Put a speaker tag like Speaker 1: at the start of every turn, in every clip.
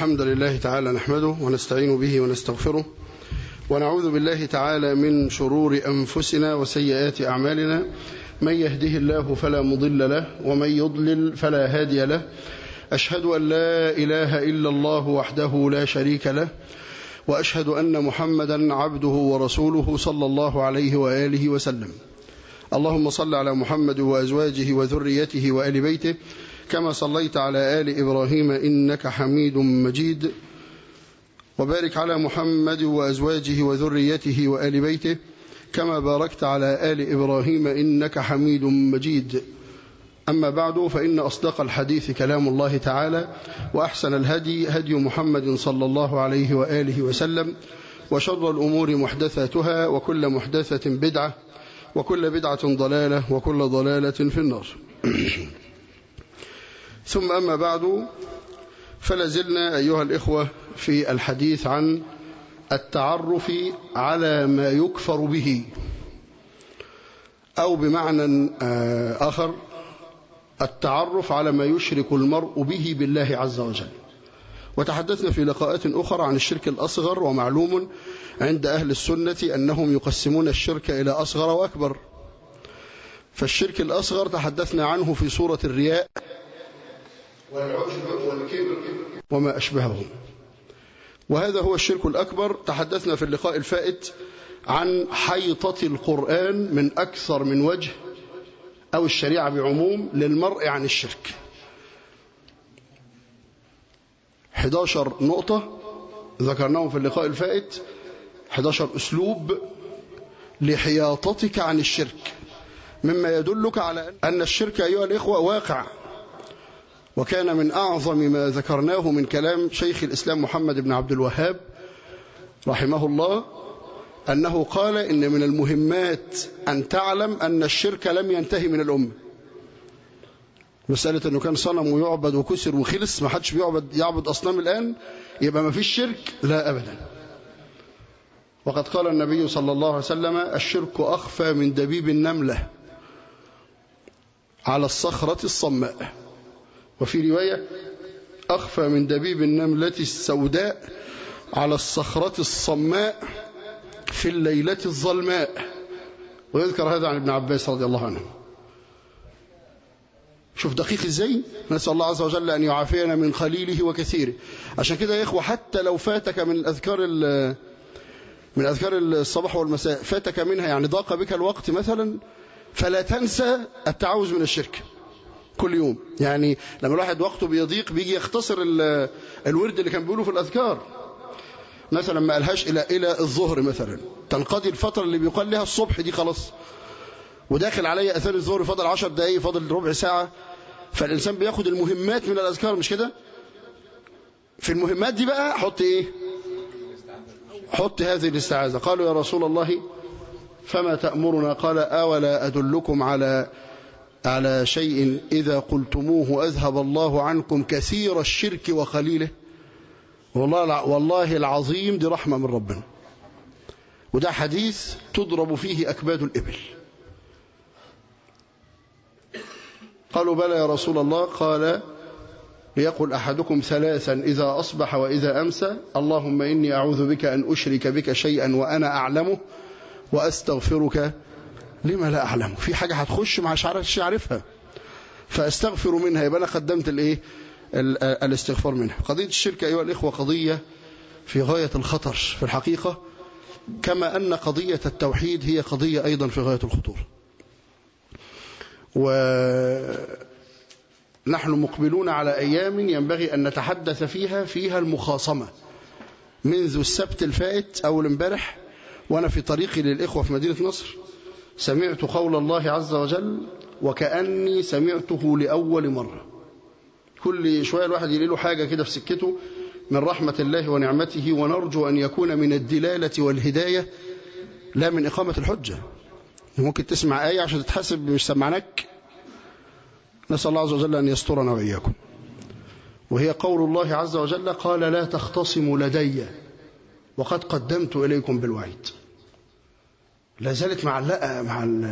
Speaker 1: الحمد لله تعالى نحمده ونستعين به ونستغفره ونعوذ بالله تعالى من شرور أنفسنا وسيئات أعمالنا. من يهده الله فلا مضل له ومن يضلل فلا هادي له. أشهد أن لا إله إلا الله وحده لا شريك له، وأشهد أن محمدا عبده ورسوله صلى الله عليه وآله وسلم. اللهم صل على محمد وأزواجه وذريته وآل بيته كما صليت على آل إبراهيم إنك حميد مجيد، وبارك على محمد وأزواجه وذريته وآل بيته كما باركت على آل إبراهيم إنك حميد مجيد. أما بعد، فإن أصدق الحديث كلام الله تعالى، وأحسن الهدي هدي محمد صلى الله عليه وآله وسلم، وشر الأمور محدثاتها، وكل محدثة بدعة، وكل بدعة ضلالة، وكل ضلالة في النار. ثم أما بعد، فلازلنا أيها الإخوة في الحديث عن التعرف على ما يكفر به، أو بمعنى آخر التعرف على ما يشرك المرء به بالله عز وجل. وتحدثنا في لقاءات أخرى عن الشرك الأصغر، ومعلوم عند أهل السنة أنهم يقسمون الشرك إلى أصغر وأكبر. فالشرك الأصغر تحدثنا عنه في سورة الرياء والعجب والكبر وما أشبههم، وهذا هو الشرك الأكبر. تحدثنا في اللقاء الفائت عن حيطة القرآن من أكثر من وجه، أو الشريعة بعموم للمرء عن الشرك. 11 نقطة ذكرناهم في اللقاء الفائت، 11 أسلوب لحياطتك عن الشرك، مما يدلك على أن الشرك أيها الإخوة واقع. وكان من أعظم ما ذكرناه من كلام شيخ الإسلام محمد بن عبد الوهاب رحمه الله أنه قال إن من المهمات أن تعلم أن الشرك لم ينتهي من الأمة. مسألة أنه كان صنم ويعبد وكسر وخلص، ما حدش يعبد أصنام الآن، يبقى ما فيش شرك؟ لا أبدا. وقد قال النبي صلى الله عليه وسلم: الشرك أخفى من دبيب النملة على الصخرة الصماء. وفي رواية: أخفى من دبيب النملة السوداء على الصخرة الصماء في الليلة الظلماء. ويذكر هذا عن ابن عباس رضي الله عنه. شوف دقيق ازاي. نسأل الله عز وجل أن يعافينا من خليله وكثيره. عشان كده يا إخوة، حتى لو فاتك من أذكار الصباح والمساء، فاتك منها يعني ضاق بك الوقت مثلا، فلا تنسى التعوذ من الشرك كل يوم. يعني لما الواحد وقته بيضيق بيجي يختصر الورد اللي كان بيقوله في الأذكار، مثلا ما قالهاش إلى الظهر مثلا، تنقضي الفترة اللي بيقال لها الصبح دي خلاص، وداخل علي أثار الظهر، فاضل 10 دقايق، فاضل ربع ساعة. فالإنسان بياخد المهمات من الأذكار، مش كده؟ في المهمات دي بقى حط إيه؟ حط هذه الاستعاذة. قالوا: يا رسول الله فما تأمرنا؟ قال: أولا أدلكم على شيء إذا قلتموه أذهب الله عنكم كثير الشرك وقليله. والله العظيم دي رحمة من ربنا. وده حديث تضرب فيه أكباد الإبل. قالوا: بلى يا رسول الله. قال: ليقل أحدكم 3 إذا أصبح وإذا أمسى: اللهم إني أعوذ بك أن أشرك بك شيئا وأنا أعلمه، وأستغفرك لما لا أعلم. في حاجة هتخش مش عارفها، فأستغفر منها. يبقى أنا قدمت الاستغفار منها. قضية الشرك أيها الإخوة قضية في غاية الخطر في الحقيقة، كما أن قضية التوحيد هي قضية أيضا في غاية الخطورة. ونحن مقبلون على أيام ينبغي أن نتحدث فيها المخاصمة. منذ السبت الفائت أول امبارح وأنا في طريقي للإخوة في مدينة نصر، سمعت قول الله عز وجل وكأني سمعته لأول مرة. كل شوية الواحد يلاقي له حاجة كده في سكته من رحمة الله ونعمته، ونرجو أن يكون من الدلالة والهداية لا من إقامة الحجة. ممكن تسمع آية عشان تتحسب مش سمعناك. نسأل الله عز وجل أن يسترنا وإياكم. وهي قول الله عز وجل: قال لا تختصموا لدي وقد قدمت إليكم بالوعيد. لا زالت معلقة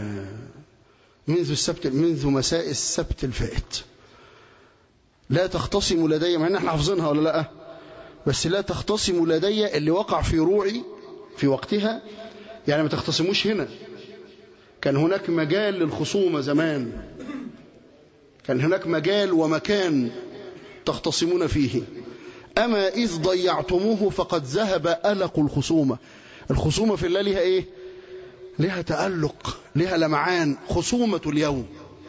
Speaker 1: منذ مساء السبت الفائت. لا تختصموا لدي، مع ان احنا حافظينها ولا لا؟ بس لا تختصموا لدي اللي وقع في روعي في وقتها، يعني ما تختصموش هنا. كان هناك مجال للخصومة زمان، كان هناك مجال ومكان تختصمون فيه. أما إذ ضيعتموه فقد ذهب ألق الخصومة. الخصومة في الله لها إيه؟ لها تألق، لها لمعان. خصومة اليوم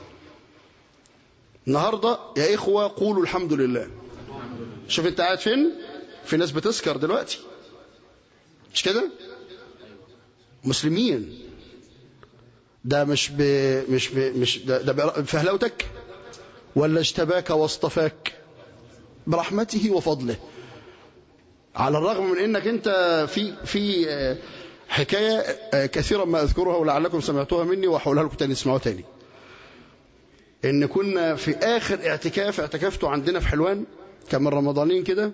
Speaker 1: النهاردة يا إخوة قولوا الحمد لله. شوف أنت قاعد فين؟ في ناس بتسكر دلوقتي، مش كده؟ مسلمين. ده مش ده فهلوتك ولا اجتباك واصطفاك برحمته وفضله. على الرغم من انك انت في حكاية كثيرا ما اذكرها ولعلكم سمعتوها مني وهقولها لكم تاني تسمعوها تاني. ان كنا في اخر اعتكفته عندنا في حلوان، كان من رمضانين كده،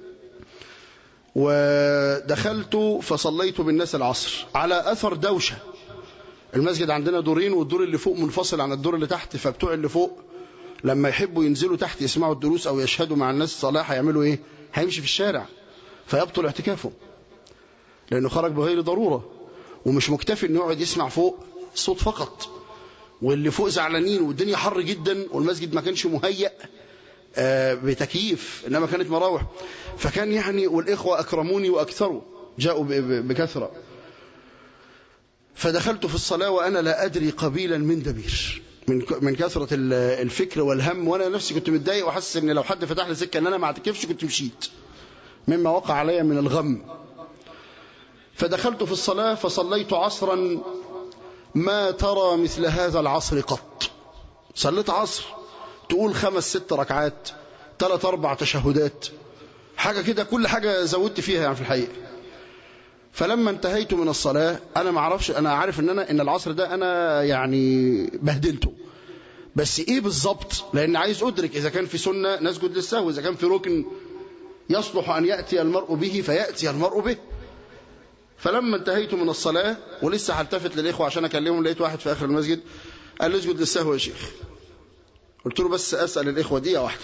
Speaker 1: ودخلت فصليت بالناس العصر على اثر دوشة. المسجد عندنا دورين، والدور اللي فوق منفصل عن الدور اللي تحت، فبتوع اللي فوق لما يحبوا ينزلوا تحت يسمعوا الدروس او يشهدوا مع الناس الصلاة هيعملوا ايه؟ هيمشي في الشارع فيبطل اعتكافه، لانه خرج بغير ضرورة. ومش مكتفي انه يقعد يسمع فوق صوت فقط، واللي فوق زعلانين والدنيا حر جدا، والمسجد ما كانش مهيأ بتكييف، انما كانت مراوح. فكان يعني، والاخوة اكرموني واكثروا، جاءوا بكثرة. فدخلت في الصلاة وأنا لا أدري قبيلا من دبير من كثرة الفكر والهم، وأنا نفسي كنت متضايق وحاسس إن لو حد فتح لي سكة إن أنا ما اعتكفش كنت مشيت مما وقع علي من الغم. فدخلت في الصلاة فصليت عصرا ما ترى مثل هذا العصر قط. صليت عصر تقول 5-6 ركعات، 3-4 تشهدات، حاجة كده، كل حاجة زودت فيها يعني في الحقيقة. فلما انتهيت من الصلاة أنا ما اعرفش، أنا عارف إن العصر ده أنا يعني بهدلته، بس إيه بالظبط؟ لأن عايز أدرك إذا كان في سنة نسجد للسهو، إذا كان في ركن يصلح أن يأتي المرء به فيأتي المرء به. فلما انتهيت من الصلاة ولسه هلتفت للإخوة عشان أكلمهم، لقيت واحد في آخر المسجد قال لي اسجد للسهو يا شيخ. قلت له بس أسأل الإخوة دقيقة واحدة.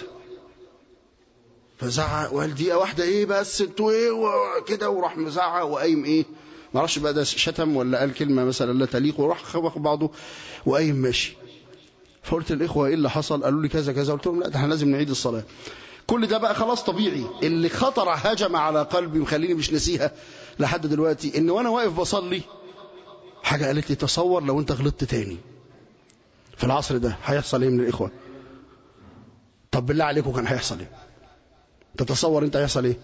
Speaker 1: فزعق وقال دقيقة واحدة ايه بس انتوا ايه وكده، وراح مزعق وقايم ايه، ما اعرفش بقى ده شتم ولا قال كلمة مثلا لا تليق، وراح خبط بعضه وقايم ماشي. فقلت للإخوة ايه اللي حصل؟ قالوا لي كذا كذا. قلت لهم لا ده احنا لازم نعيد الصلاة. كل ده بقى خلاص طبيعي. اللي خطر هجم على قلبي ومخليني مش نسيها لحد دلوقتي، ان وانا واقف بصلي حاجة قالت لي تصور لو انت غلطت تاني في العصر ده هيحصل ايه من الإخوة؟ طب بالله عليكم كان هيحصل ايه؟ تتصور انت هيحصل ايه؟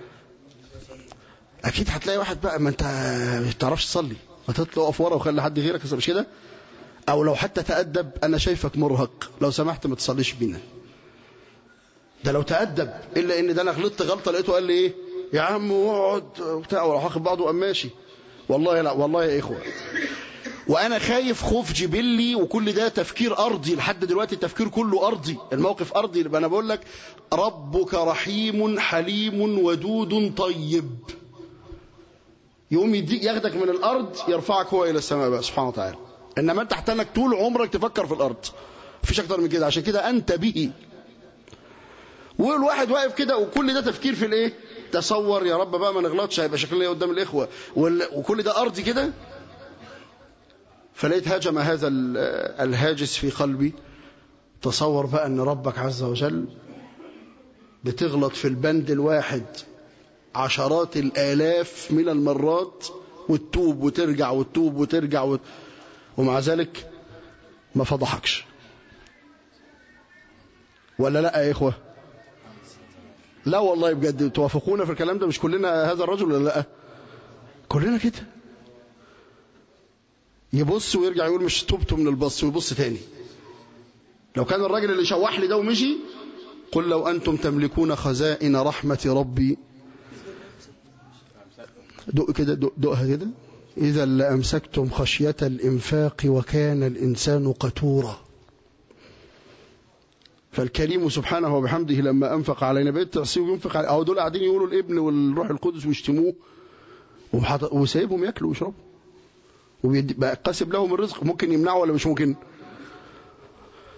Speaker 1: اكيد هتلاقي واحد بقى ما انت مش بتعرفش تصلي، ما تطلع اقف ورا وخلي حد غيرك، مش كده؟ او لو حتى تأدب، انا شايفك مرهق لو سمحت ما تصليش بينا. ده لو تأدب، الا ان ده انا غلطت غلطه لقيته قال لي ايه يا عم اقعد وبتاع، وراح واخد بعضه وقام ماشي. والله لا والله يا اخوه، وانا خايف خوف جبلي، وكل ده تفكير ارضي لحد دلوقتي، التفكير كله ارضي، الموقف ارضي. يبقى انا بقول لك ربك رحيم حليم ودود طيب، يقوم ياخدك من الارض يرفعك هو الى السماء بقى سبحانه وتعالى. انما انت تحتاج طول عمرك تفكر في الارض، مفيش اكتر من كده. عشان كده انت به، والواحد واقف كده وكل ده تفكير في الايه؟ تصور يا رب بقى ما نغلطش، هيبقى شكلنا ايه قدام الاخوه، وكل ده ارضي كده. فلقيت هجم هذا الهاجس في قلبي. تصور بقى ان ربك عز وجل بتغلط في البند الواحد عشرات الآلاف من المرات، وتتوب وترجع وتتوب وترجع ومع ذلك ما فضحكش. ولا لا يا إخوة؟ لا والله بجد توافقونا في الكلام ده؟ مش كلنا هذا الرجل ولا لا؟ كلنا كده. يبص ويرجع يقول مش تبت من البص، ويبص تاني. لو كان الراجل اللي شوح لي ده ومشي، قل لو أنتم تملكون خزائن رحمة ربي، دق كده، دقها كده، إذا لأمسكتم خشية الإنفاق وكان الإنسان قتورا. فالكريم سبحانه وبحمده لما أنفق علينا بقيت تعصيه وينفق علينا. أو دول قاعدين يقولوا الابن والروح القدس ويشتموه وسايبهم يأكلوا ويشربوا، وبقى قاسب لهم الرزق. ممكن يمنعه ولا مش ممكن؟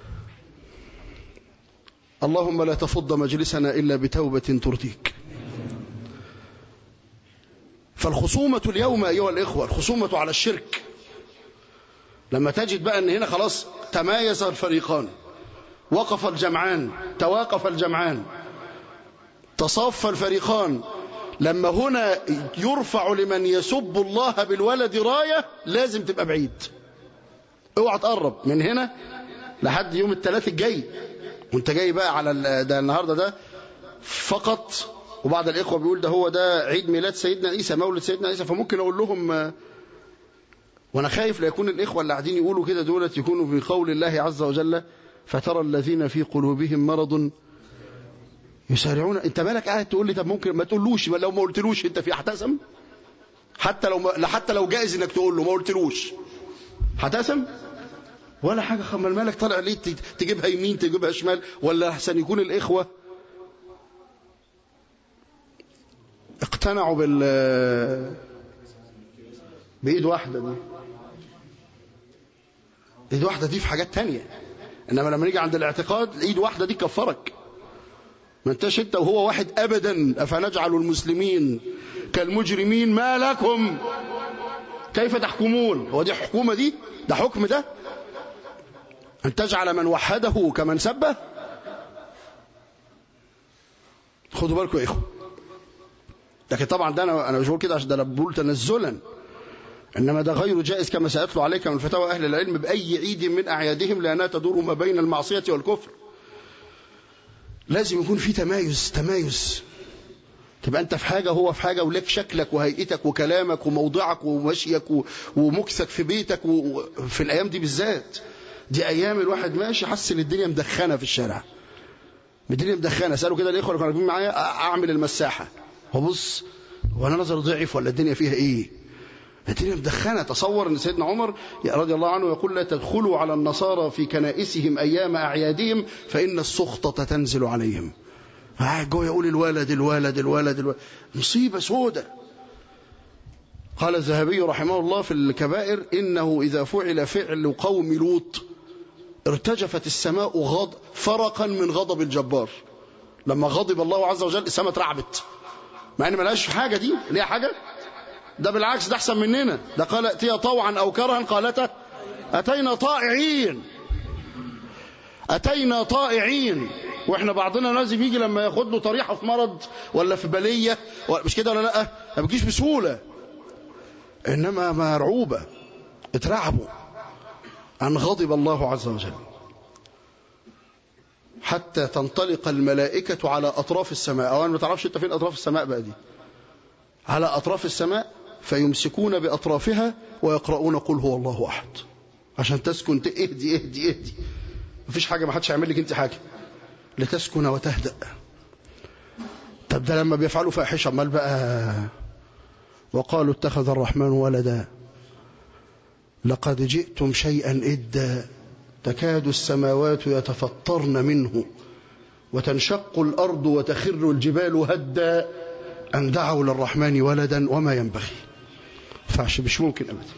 Speaker 1: اللهم لا تفض مجلسنا إلا بتوبة ترضيك. فالخصومة اليوم أيها الإخوة، الخصومة على الشرك، لما تجد بقى أن هنا خلاص تمايز الفريقان، وقف الجمعان، تواقف الجمعان، تصاف الفريقان، لما هنا يرفع لمن يسب الله بالولد راية لازم تبقى بعيد، اوعى تقرب من هنا لحد يوم الثلاث الجاي، وانت جاي بقى على ده النهارده ده فقط. وبعض الإخوة بيقول ده عيد ميلاد سيدنا عيسى، مولد سيدنا عيسى، فممكن أقول لهم، وأنا خايف لا يكون الإخوة اللي قاعدين يقولوا كده دولت يكونوا في قول الله عز وجل فترى الذين في قلوبهم مرض يسارعون. أنت مالك قاعد تقول لي طب ممكن ما تقولوش، لو ما قلتلوش أنت في هتأثم؟ حتى لو جائز إنك تقول له ما قلتلوش هتأثم ولا حاجة. خمال مالك طالع ليه تجيبها يمين تجيبها شمال؟ ولا أحسن يكون الإخوة اقتنعوا بإيد واحدة دي، إيد واحدة دي في حاجات تانية، إنما لما نيجي عند الاعتقاد الإيد واحدة دي كفرك، ما انتش انت وهو واحد أبدا. أفنجعل المسلمين كالمجرمين ما لكم كيف تحكمون؟ هو دي حكومة دي؟ ده حكم ده؟ أن تجعل من وحده كمن سبه؟ خدوا بالكم يا إخوة. لكن طبعا ده أنا مش بقول كده عشان ده بقول تنزلا، إنما ده غير جائز كما سأتلو عليك من فتاوى أهل العلم بأي عيد من أعيادهم لأنها تدور ما بين المعصية والكفر. لازم يكون في تمايز، تبقى أنت في حاجة هو في حاجة، ولك شكلك وهيئتك وكلامك وموضعك ومشيك ومكسك في بيتك. وفي الأيام دي بالذات، دي أيام الواحد ماشي حس إن الدنيا مدخنة في الشارع، الدنيا مدخنة. سألوا كده الإخوة اللي كانوا معايا أعمل المساحة، وبص هو أنا نظر ضعيف ولا الدنيا فيها إيه؟ الدنيا مدخنة. تصور أن سيدنا عمر رضي الله عنه يقول لا تدخلوا على النصارى في كنائسهم أيام أعيادهم فإن السخطة تنزل عليهم. جوه يقول الولد مصيبة سودة. قال الذهبي رحمه الله في الكبائر إنه إذا فعل فعل قوم لوط ارتجفت السماء فرقا من غضب الجبار. لما غضب الله عز وجل السماء اترعبت، مع ان ملهاش حاجة، دي ليها حاجة؟ ده بالعكس، ده احسن مننا. ده قال ائتيا طوعا او كرها قالتا اتينا طائعين. واحنا بعضنا لازم يجي لما ياخد له طريحه في مرض ولا في بليه، مش كده ولا لا؟ ما بيجيش بسهوله، انما مرعوبه، اترعبوا ان غضب الله عز وجل، حتى تنطلق الملائكه على اطراف السماء. او ما تعرفش انت فين اطراف السماء بقى دي؟ على اطراف السماء، فيمسكون باطرافها ويقرؤون قل هو الله احد، عشان تسكن. اهدي مفيش حاجه، ما حدش هيعمل لك انت حاجه، لتسكن وتهدأ. طب ده لما بيفعلوا فاحشة، امال بقى وقالوا اتخذ الرحمن ولدا لقد جئتم شيئا إدا تكاد السماوات يتفطرن منه وتنشق الأرض وتخر الجبال هدا أن دعوا للرحمن ولدا وما ينبغي. فعش مش ممكن أبدا.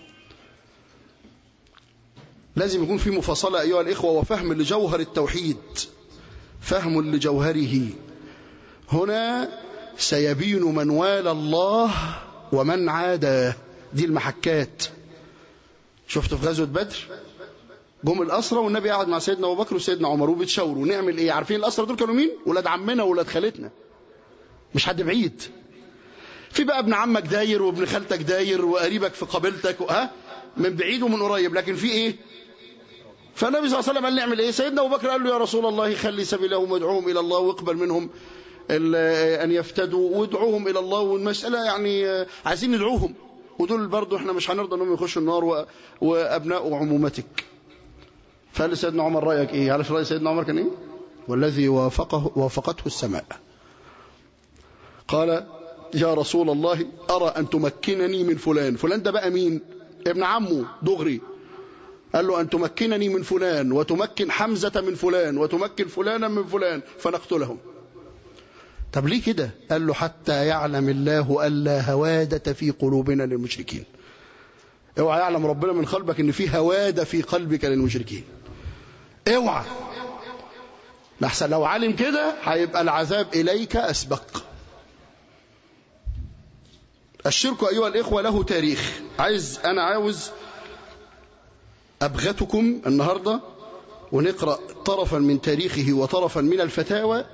Speaker 1: لازم يكون في مفاصلة أيها الإخوة، وفهم لجوهر التوحيد، فهم لجوهره. هنا سيبين من والى الله ومن عاداه، دي المحكات. شفت في غزوة بدر جم الأسرى والنبي قاعد مع سيدنا أبو بكر وسيدنا عمر وبيتشاوروا نعمل إيه. عارفين الأسرى دول كانوا مين؟ ولاد عمنا وولاد خالتنا، مش حد بعيد. في بقى ابن عمك داير وابن خالتك داير وقريبك في قبيلتك من بعيد ومن قريب، لكن في إيه؟ فالنبي صلى الله عليه وسلم قال نعمل إيه؟ سيدنا أبو بكر قال له يا رسول الله خلي سبيلهم وادعوهم إلى الله واقبل منهم أن يفتدوا وادعوهم إلى الله، والمسألة يعني عايزين ندعوهم، ودول برضو احنا مش هنرضى أنهم يخشوا النار وأبناء عمومتك. فقال سيدنا عمر رأيك إيه؟ عارف رأي سيدنا عمر كان إيه؟ والذي وافقته السماء. قال يا رسول الله أرى أن تمكنني من فلان. فلان ده بقى مين؟ ابن عمه دغري. قال له أن تمكنني من فلان وتمكن حمزة من فلان وتمكن فلانا من فلان فنقتلهم. طب ليه كده؟ قال له حتى يعلم الله ألا هوادة في قلوبنا للمشركين. اوعى يعلم ربنا من قلبك ان في هوادة في قلبك للمشركين، اوعى، لحسن لو علم كده هيبقى العذاب إليك أسبق. الشرك أيها الإخوة له تاريخ. أنا عاوز أبغتكم النهاردة ونقرأ طرفا من تاريخه وطرفا من الفتاوى،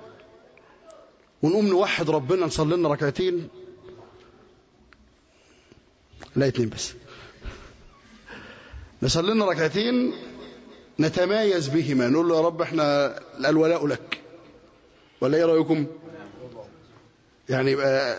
Speaker 1: ونقوم نوحد ربنا، نصلي لنا ركعتين، لا 2 بس، نصلي لنا ركعتين نتمايز بهما، نقول له يا رب احنا الولاء لك، ولا ايه رأيكم؟ يعني يبقى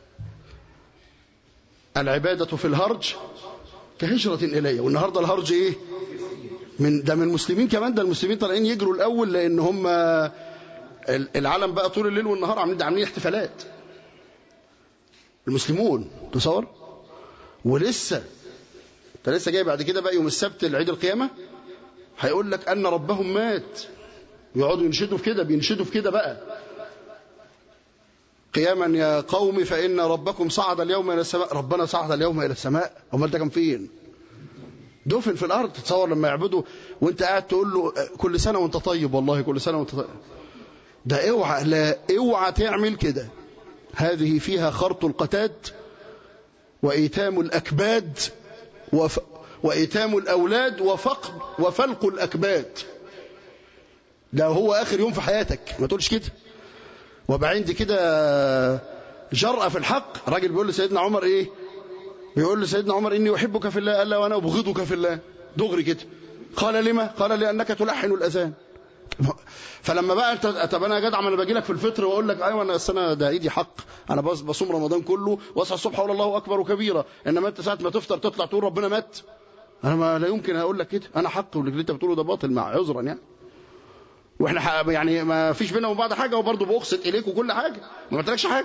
Speaker 1: العبادة في الهرج كهجرة إلي. والنهاردة الهرج ايه؟ من المسلمين كمان، ده المسلمين طالعين يجروا الأول، لأن هم العالم بقى طول الليل والنهار عاملين احتفالات، المسلمون تصور. ولسه انت لسه جاي بعد كده بقى يوم السبت العيد القيامة هيقول لك أن ربهم مات، يقعدوا ينشدوا في كده، بينشدوا في كده بقى، قياما يا قوم فإن ربكم صعد اليوم إلى السماء. ربنا صعد اليوم إلى السماء، امال ده كان فين؟ دفن في الأرض. تتصور لما يعبدوا وانت قاعد تقول له كل سنة وانت طيب، والله كل سنة وانت طيب. ده اوعى، لا اوعى تعمل كده. هذه فيها خرط القتاد وإيتام الأكباد وإيتام الأولاد وفلق الأكباد. ده هو آخر يوم في حياتك، ما تقولش كده. وبعدين دي كده جرأة في الحق. راجل بيقول لسيدنا عمر ايه؟ بيقول لسيدنا عمر إني أحبك في الله، قال لا وأنا أبغضك في الله. دغري كده. قال لما؟ قال لأنك تلحن الأذان. فلما بقى انت، طب انا يا جدع ما انا باجي لك في الفطر واقول لك ايوه انا السنه ده ايدي حق، انا بصوم رمضان كله واصحى الصبح اقول الله اكبر كبيرا، انما انت ساعه ما تفطر تطلع تقول ربنا مات. انا ما لا يمكن اقول لك كده، انا حق واللي انت بتقوله ده باطل، مع عذرا يعني. واحنا يعني ما فيش بينا وبعض حاجه، وبرضه بأقسط اليك وكل حاجه، ما قلتلكش حاجه.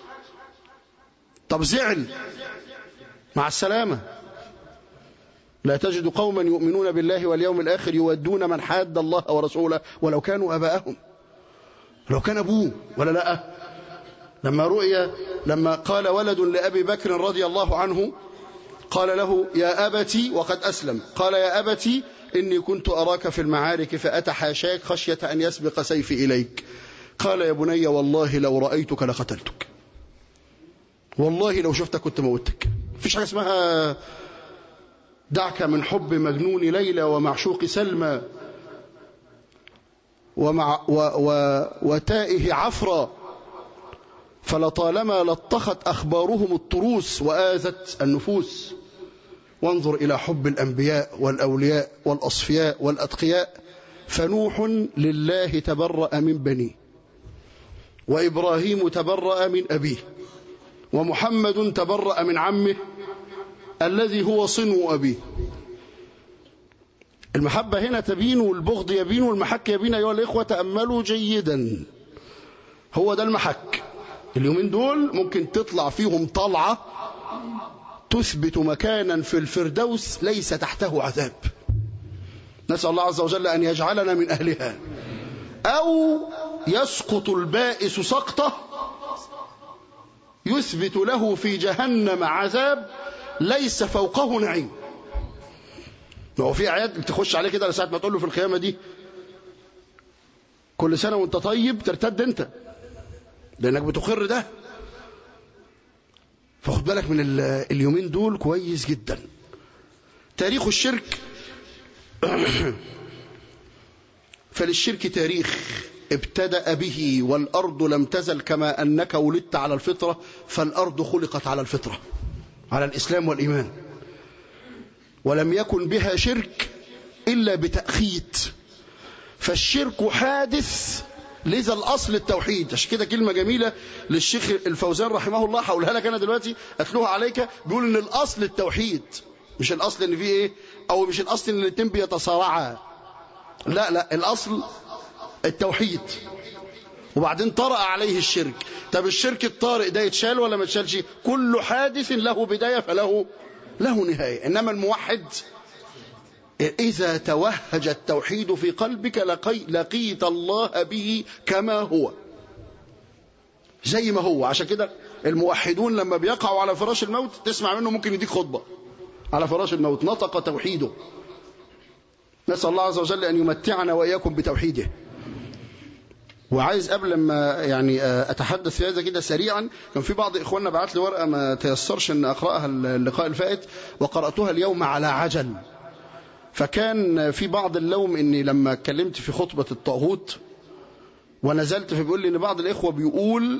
Speaker 1: طب زعل، مع السلامه. لا تجد قوما يؤمنون بالله واليوم الآخر يودون من حاد الله ورسوله ولو كانوا أباءهم، لو كان أبوه ولا لا. لما قال ولد لأبي بكر رضي الله عنه، قال له يا أبتي، وقد أسلم، قال يا أبتي إني كنت أراك في المعارك فأتحاشاك خشية أن يسبق سيفي إليك. قال يا بني والله لو رأيتك لقتلتك، والله لو شفتك كنت موتك. مفيش حاجة اسمها دعك من حب مجنون ليلى ومعشوق سلمى وتائه عفرا، فلطالما لطخت أخبارهم الطروس وآذت النفوس. وانظر إلى حب الأنبياء والأولياء والأصفياء والأتقياء، فنوح لله تبرأ من بنيه، وإبراهيم تبرأ من أبيه، ومحمد تبرأ من عمه الذي هو صنو أبيه. المحبة هنا تبين والبغض يبين والمحك يبين. أيها الإخوة تأملوا جيدا، هو ده المحك. اليومين دول ممكن تطلع فيهم طلعة تثبت مكانا في الفردوس ليس تحته عذاب، نسأل الله عز وجل أن يجعلنا من أهلها. أو يسقط البائس سقطة يثبت له في جهنم عذاب ليس فوقه نعيم. ما هو في آيات بتخش عليه كده لساعة ما تقول له في القيامة دي كل سنة وانت طيب، ترتد انت لأنك بتقر ده. فخد بالك من اليومين دول كويس جدا. تاريخ الشرك فللشرك تاريخ ابتدأ به، والأرض لم تزل كما أنك ولدت على الفطرة، فالأرض خلقت على الفطرة، على الإسلام والإيمان، ولم يكن بها شرك إلا بتأخيت. فالشرك حادث، لذا الأصل التوحيد. عشان كده كلمة جميلة للشيخ الفوزان رحمه الله، هقولها لك أنا دلوقتي أتلوها عليك، بيقول إن الأصل التوحيد، مش الأصل إن فيه إيه، أو مش الأصل إن الاتنين بيتصارعا، لا الأصل التوحيد، وبعدين طرأ عليه الشرك. طب الشرك الطارئ ده يتشال ولا ما يتشالش؟ كل حادث له بداية فله نهاية. إنما الموحد إذا توهج التوحيد في قلبك لقيت الله به كما هو، زي ما هو. عشان كده الموحدون لما بيقعوا على فراش الموت تسمع منه ممكن يديك خطبة على فراش الموت، نطق توحيده. نسأل الله عز وجل أن يمتعنا وإياكم بتوحيده. وعايز قبل ما يعني أتحدث في هذا كده سريعا، كان في بعض إخواننا بعت لي ورقة ما تيسرش أن أقرأها اللقاء الفائت، وقرأتها اليوم على عجل. فكان في بعض اللوم أني لما اتكلمت في خطبة الطاغوت ونزلت، فبيقول لي أن بعض الإخوة بيقول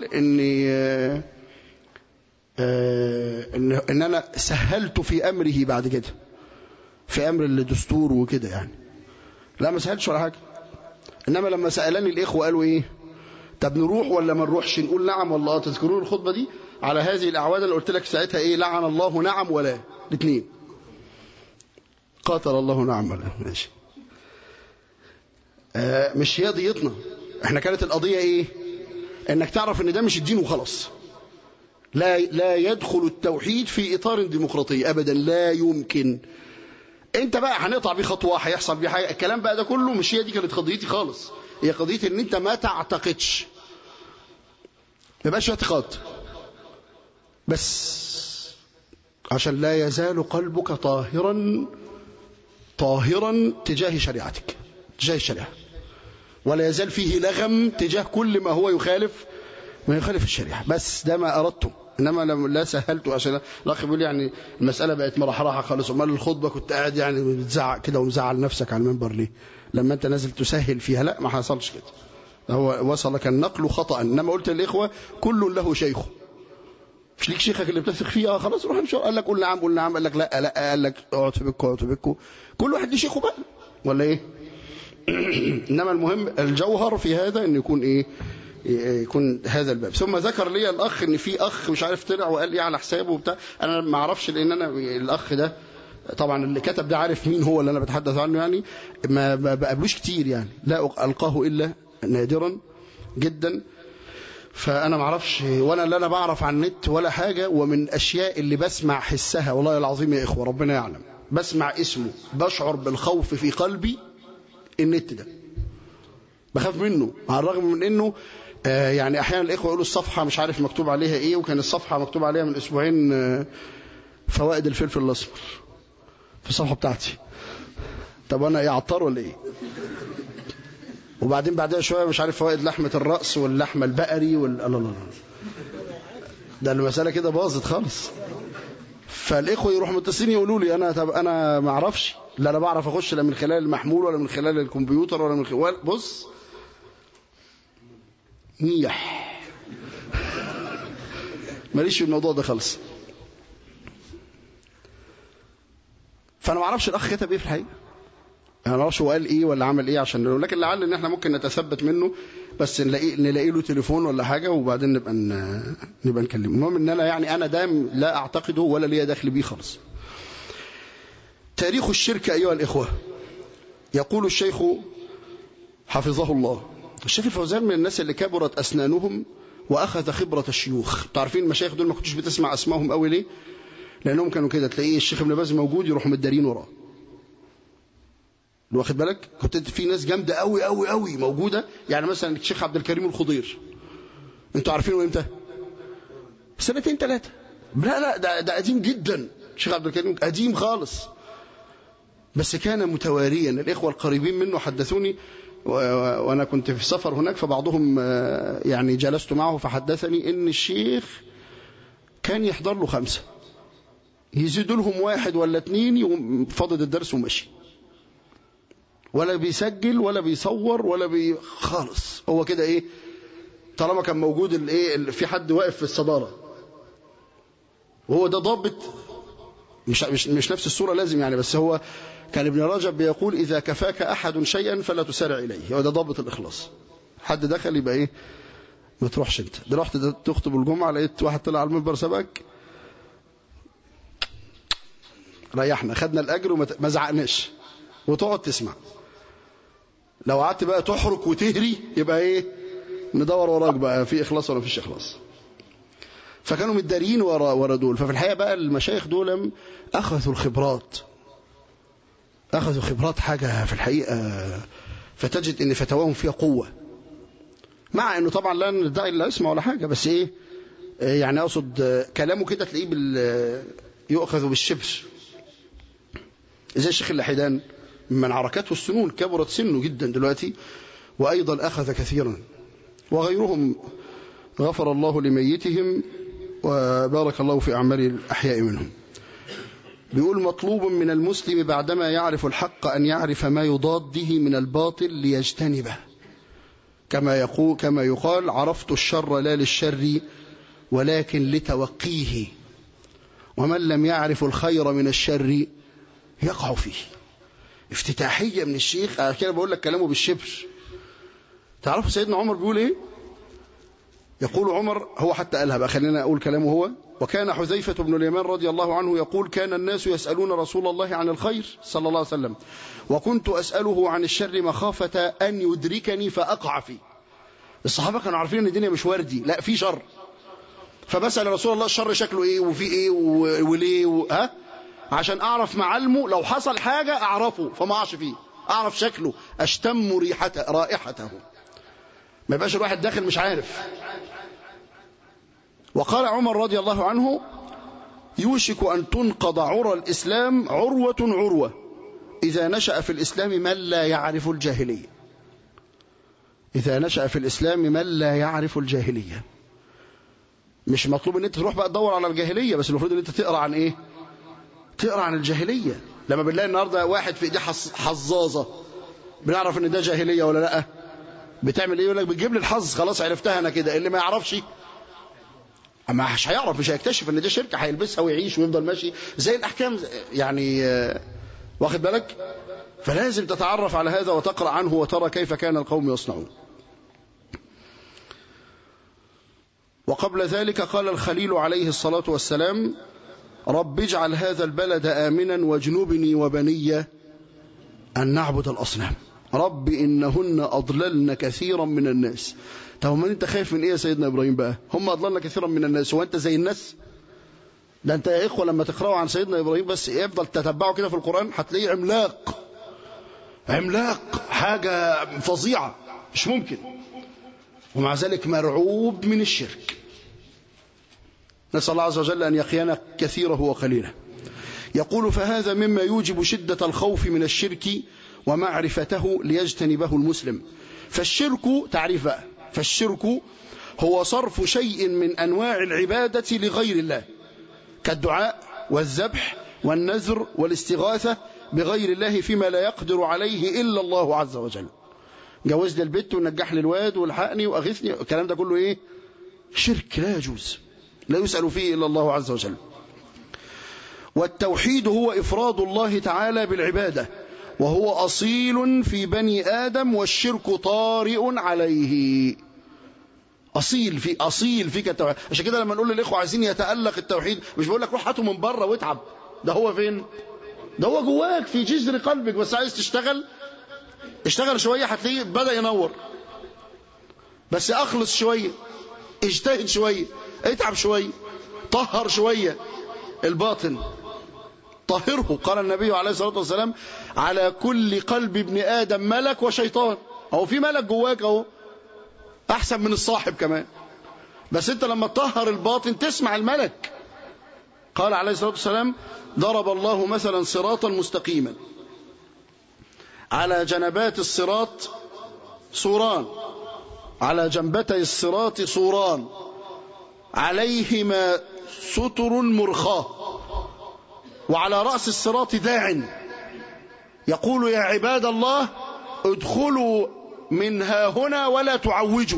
Speaker 1: إن أنا سهلت في أمره بعد كده، في أمر الدستور وكده يعني. لا ما سهلتش ولا حاجة، إنما لما سألني الإخوة قالوا إيه، طب نروح ولا ما نروحش، نقول نعم ولا تذكرون الخطبة دي على هذه الأعواد اللي قلت لك ساعتها إيه، لعن الله نعم ولا، الاثنين، قاتل الله نعم ولا، ماشي. مش هي قضيتنا احنا، كانت القضية إيه، إنك تعرف إن ده مش الدين وخلاص. لا يدخل التوحيد في إطار ديمقراطي أبدا، لا يمكن. انت بقى هنقطع بيه خطوه، هيحصل بيه حاجه، الكلام بقى ده كله مش هي دي كانت قضيتي خالص. هي قضيتي ان انت ما تعتقدش، ما يبقاش اعتقاد بس، عشان لا يزال قلبك طاهرا تجاه شريعتك، تجاه الشريعه، ولا يزال فيه لغم تجاه كل ما هو يخالف الشريعه. بس ده ما اردته، انما لا سهلته. عشان الاخ بيقول يعني المساله بقت مرحرحه خالص، امال الخطبه كنت قاعد يعني بتزعق كده ومزعل نفسك على المنبر ليه لما انت نازل تسهل فيها؟ لا ما حصلش كده، هو وصلك النقل خطا. انما قلت للاخوه كل له شيخه، مش ليك شيخك اللي بتثق فيه، خلاص روح امشي. قال لك قول نعم قول نعم، قال لك لا قال لك اقعد في بكو، كل واحد ليه شيخه بقى ولا ايه. انما المهم الجوهر في هذا ان يكون ايه، يكون هذا الباب. ثم ذكر لي الأخ إن في أخ مش عارف طلع وقال لي على حسابه وبتاع، أنا ما أعرفش، لأن أنا الأخ ده طبعا اللي كتب ده عارف مين هو اللي أنا بتحدث عنه يعني، ما بقابلوش كتير يعني، لا ألقاه إلا نادرا جدا. فأنا ما أعرفش، وأنا لا أنا بعرف عن النت ولا حاجة. ومن أشياء اللي بسمع حسها والله العظيم يا إخوة ربنا يعلم، بسمع اسمه بشعر بالخوف في قلبي، النت ده بخاف منه، على الرغم من إنه يعني احيانا الاخوه يقولوا الصفحه مش عارف مكتوب عليها ايه، وكان الصفحه مكتوب عليها من اسبوعين فوائد الفلفل الاسمر في الصفحه بتاعتي. طب انا ايه، عطار ولا ايه؟ وبعدين بعدها شويه مش عارف فوائد لحمه الراس واللحمه البقري الله ده المساله كده باظت خالص. فالاخوه يروحوا متصلين يقولوا لي انا، طب انا ما اعرفش، لا انا بعرف اخش لا من خلال المحمول ولا من خلال الكمبيوتر ولا من خلال، بص نيح ماليش في الموضوع ده خالص. فانا ما اعرفش الاخ كتب ايه في الحقيقه، انا ما اعرفش هو قال ايه ولا عمل ايه عشان نقول، لكن لعل ان احنا ممكن نتثبت منه، بس نلاقي له تليفون ولا حاجه وبعدين نبقى نكلمه. المهم ان انا يعني انا ده لا اعتقده ولا ليا دخل بيه خالص. تاريخ الشرك ايها الاخوه، يقول الشيخ حفظه الله، الشيخ الفوزان من الناس اللي كبرت اسنانهم واخذ خبره الشيوخ. تعرفين المشايخ دول ما كنتش بتسمع اسمائهم قوي ليه؟ لانهم كانوا كده تلاقيه الشيخ ابن باز موجود يروحوا مدارين وراه، واخد بالك؟ كنت في ناس جامده قوي قوي قوي موجوده، يعني مثلا الشيخ عبد الكريم الخضير، انتوا عارفينه امتى؟ سنتين ثلاثه، لا ده قديم جدا، الشيخ عبد الكريم قديم خالص، بس كان متواريا. الاخوه القريبين منه حدثوني، وانا كنت في سفر هناك، فبعضهم يعني جلست معه فحدثني ان الشيخ كان يحضر له 5، يزيدوا لهم 1 ولا 2 يقوم فاضل الدرس ومشي، ولا بيسجل ولا بيصور ولا خالص، هو كده ايه، طالما كان موجود الايه في حد واقف في الصداره، وهو ده ضابط، مش نفس الصوره لازم يعني، بس هو كان ابن رجب بيقول إذا كفاك أحد شيئا فلا تسارع إليه، هو ده ضابط الإخلاص. حد دخل يبقى إيه، ما تروحش أنت. ده رحت تخطب الجمعة لقيت واحد طلع على المنبر سبقك، ريحنا، خدنا الأجر وما زعقناش، وتقعد تسمع. لو قعدت بقى تحرك وتهري يبقى إيه، ندور وراك بقى في إخلاص ولا فيش إخلاص. فكانوا متدارين ورا دول. ففي الحقيقة بقى المشايخ دول أخذوا الخبرات، أخذوا خبرات حاجة في الحقيقة، فتجد أن فتواهم فيها قوة، مع أنه طبعا لا ندعي لا اسمه ولا حاجة، بس إيه يعني أقصد كلامه كده تلاقيه يؤخذ بالشبر، زي الشيخ اللحيدان من عركاته السنون، كبرت سنه جدا دلوقتي، وأيضا أخذ كثيرا وغيرهم غفر الله لميتهم وبارك الله في أعمال الأحياء منهم. بيقول مطلوب من المسلم بعدما يعرف الحق أن يعرف ما يضاده من الباطل ليجتنبه، كما يقال عرفت الشر لا للشر ولكن لتوقيه، ومن لم يعرف الخير من الشر يقع فيه. افتتاحية من الشيخ، كده بقول لك كلامه بالشبر. تعرفوا سيدنا عمر بيقول ايه؟ يقول عمر، هو حتى قالها بقى، خلينا أقول كلامه هو. وكان حذيفة بن اليمان رضي الله عنه يقول كان الناس يسألون رسول الله عن الخير صلى الله عليه وسلم، وكنت أسأله عن الشر مخافة أن يدركني فأقع فيه. الصحابة كانوا عارفين أن الدنيا مش وردي، لا في شر، فبسأل رسول الله الشر شكله إيه وفي إيه وليه عشان أعرف معلمه، لو حصل حاجة أعرفه فما أعش فيه، أعرف شكله، أشتم رائحته، ما يبقاش الواحد داخل مش عارف. وقال عمر رضي الله عنه يوشك أن تنقض عرى الإسلام عروة عروة إذا نشأ في الإسلام من لا يعرف الجاهلية. إذا نشأ في الإسلام من لا يعرف الجاهلية. مش مطلوب أن أنت تروح بقى تدور على الجاهلية، بس المفروض أن أنت تقرأ عن إيه؟ تقرأ عن الجاهلية. لما بنلاقي النهاردة واحد في إيديه حظاظة، بنعرف أن ده جاهلية ولا لأ؟ بتعمل إيه؟ يقول لك بتجيب لي الحظ، خلاص عرفتها أنا كده. اللي ما يعرفش مش هيعرف، مش هيكتشف ان ده شركة، هيلبسها ويعيش ويفضل ماشي زي الأحكام يعني، واخد بالك؟ فلازم تتعرف على هذا وتقرأ عنه وترى كيف كان القوم يصنعون. وقبل ذلك قال الخليل عليه الصلاة والسلام رب اجعل هذا البلد آمنا واجنبني وبني أن نعبد الأصنام رب إنهن أضللن كثيرا من الناس. طب ما انت خايف من ايه يا سيدنا ابراهيم بقى؟ هم اضللنا كثيرا من الناس، وانت زي الناس؟ ده انت يا اخوه لما تقراوا عن سيدنا ابراهيم بس يفضل تتبعوا كده في القران هتلاقيه عملاق حاجه فظيعه مش ممكن، ومع ذلك مرعوب من الشرك. نسال الله عز وجل ان يقينا كثيره وقليله. يقول فهذا مما يوجب شده الخوف من الشرك ومعرفته ليجتنبه المسلم. فالشرك تعريف بقى، فالشرك هو صرف شيء من أنواع العبادة لغير الله، كالدعاء والذبح والنذر والاستغاثة بغير الله فيما لا يقدر عليه إلا الله عز وجل. جوز لي البت ونجح لي الواد والحقني وأغثني، الكلام ده كله إيه؟ شرك لا يجوز، لا يسأل فيه إلا الله عز وجل. والتوحيد هو إفراد الله تعالى بالعبادة، وهو أصيل في بني آدم، والشرك طارئ عليه. أصيل فيك التوحيد. عشان كده لما نقول للإخوة عايزين يتألق التوحيد، مش بقول لك روح هاته من بره واتعب، ده هو فين؟ ده هو جواك في جذر قلبك، بس عايز اشتغل شوية هتلاقيه بدأ ينور. بس أخلص شوية، اجتهد شوية، اتعب شوية، طهر شوية الباطن، طهره. قال النبي عليه الصلاة والسلام على كل قلب ابن آدم ملك وشيطان. أو في ملك جواك أهو أحسن من الصاحب كمان، بس أنت لما تطهر الباطن تسمع الملك. قال عليه الصلاة والسلام ضرب الله مثلا صراطا مستقيما على جنبات الصراط سوران، على جنبتي الصراط سوران عليهما ستر مرخاه، وعلى رأس الصراط داع يقول يا عباد الله ادخلوا من ها هنا ولا تعوجوا.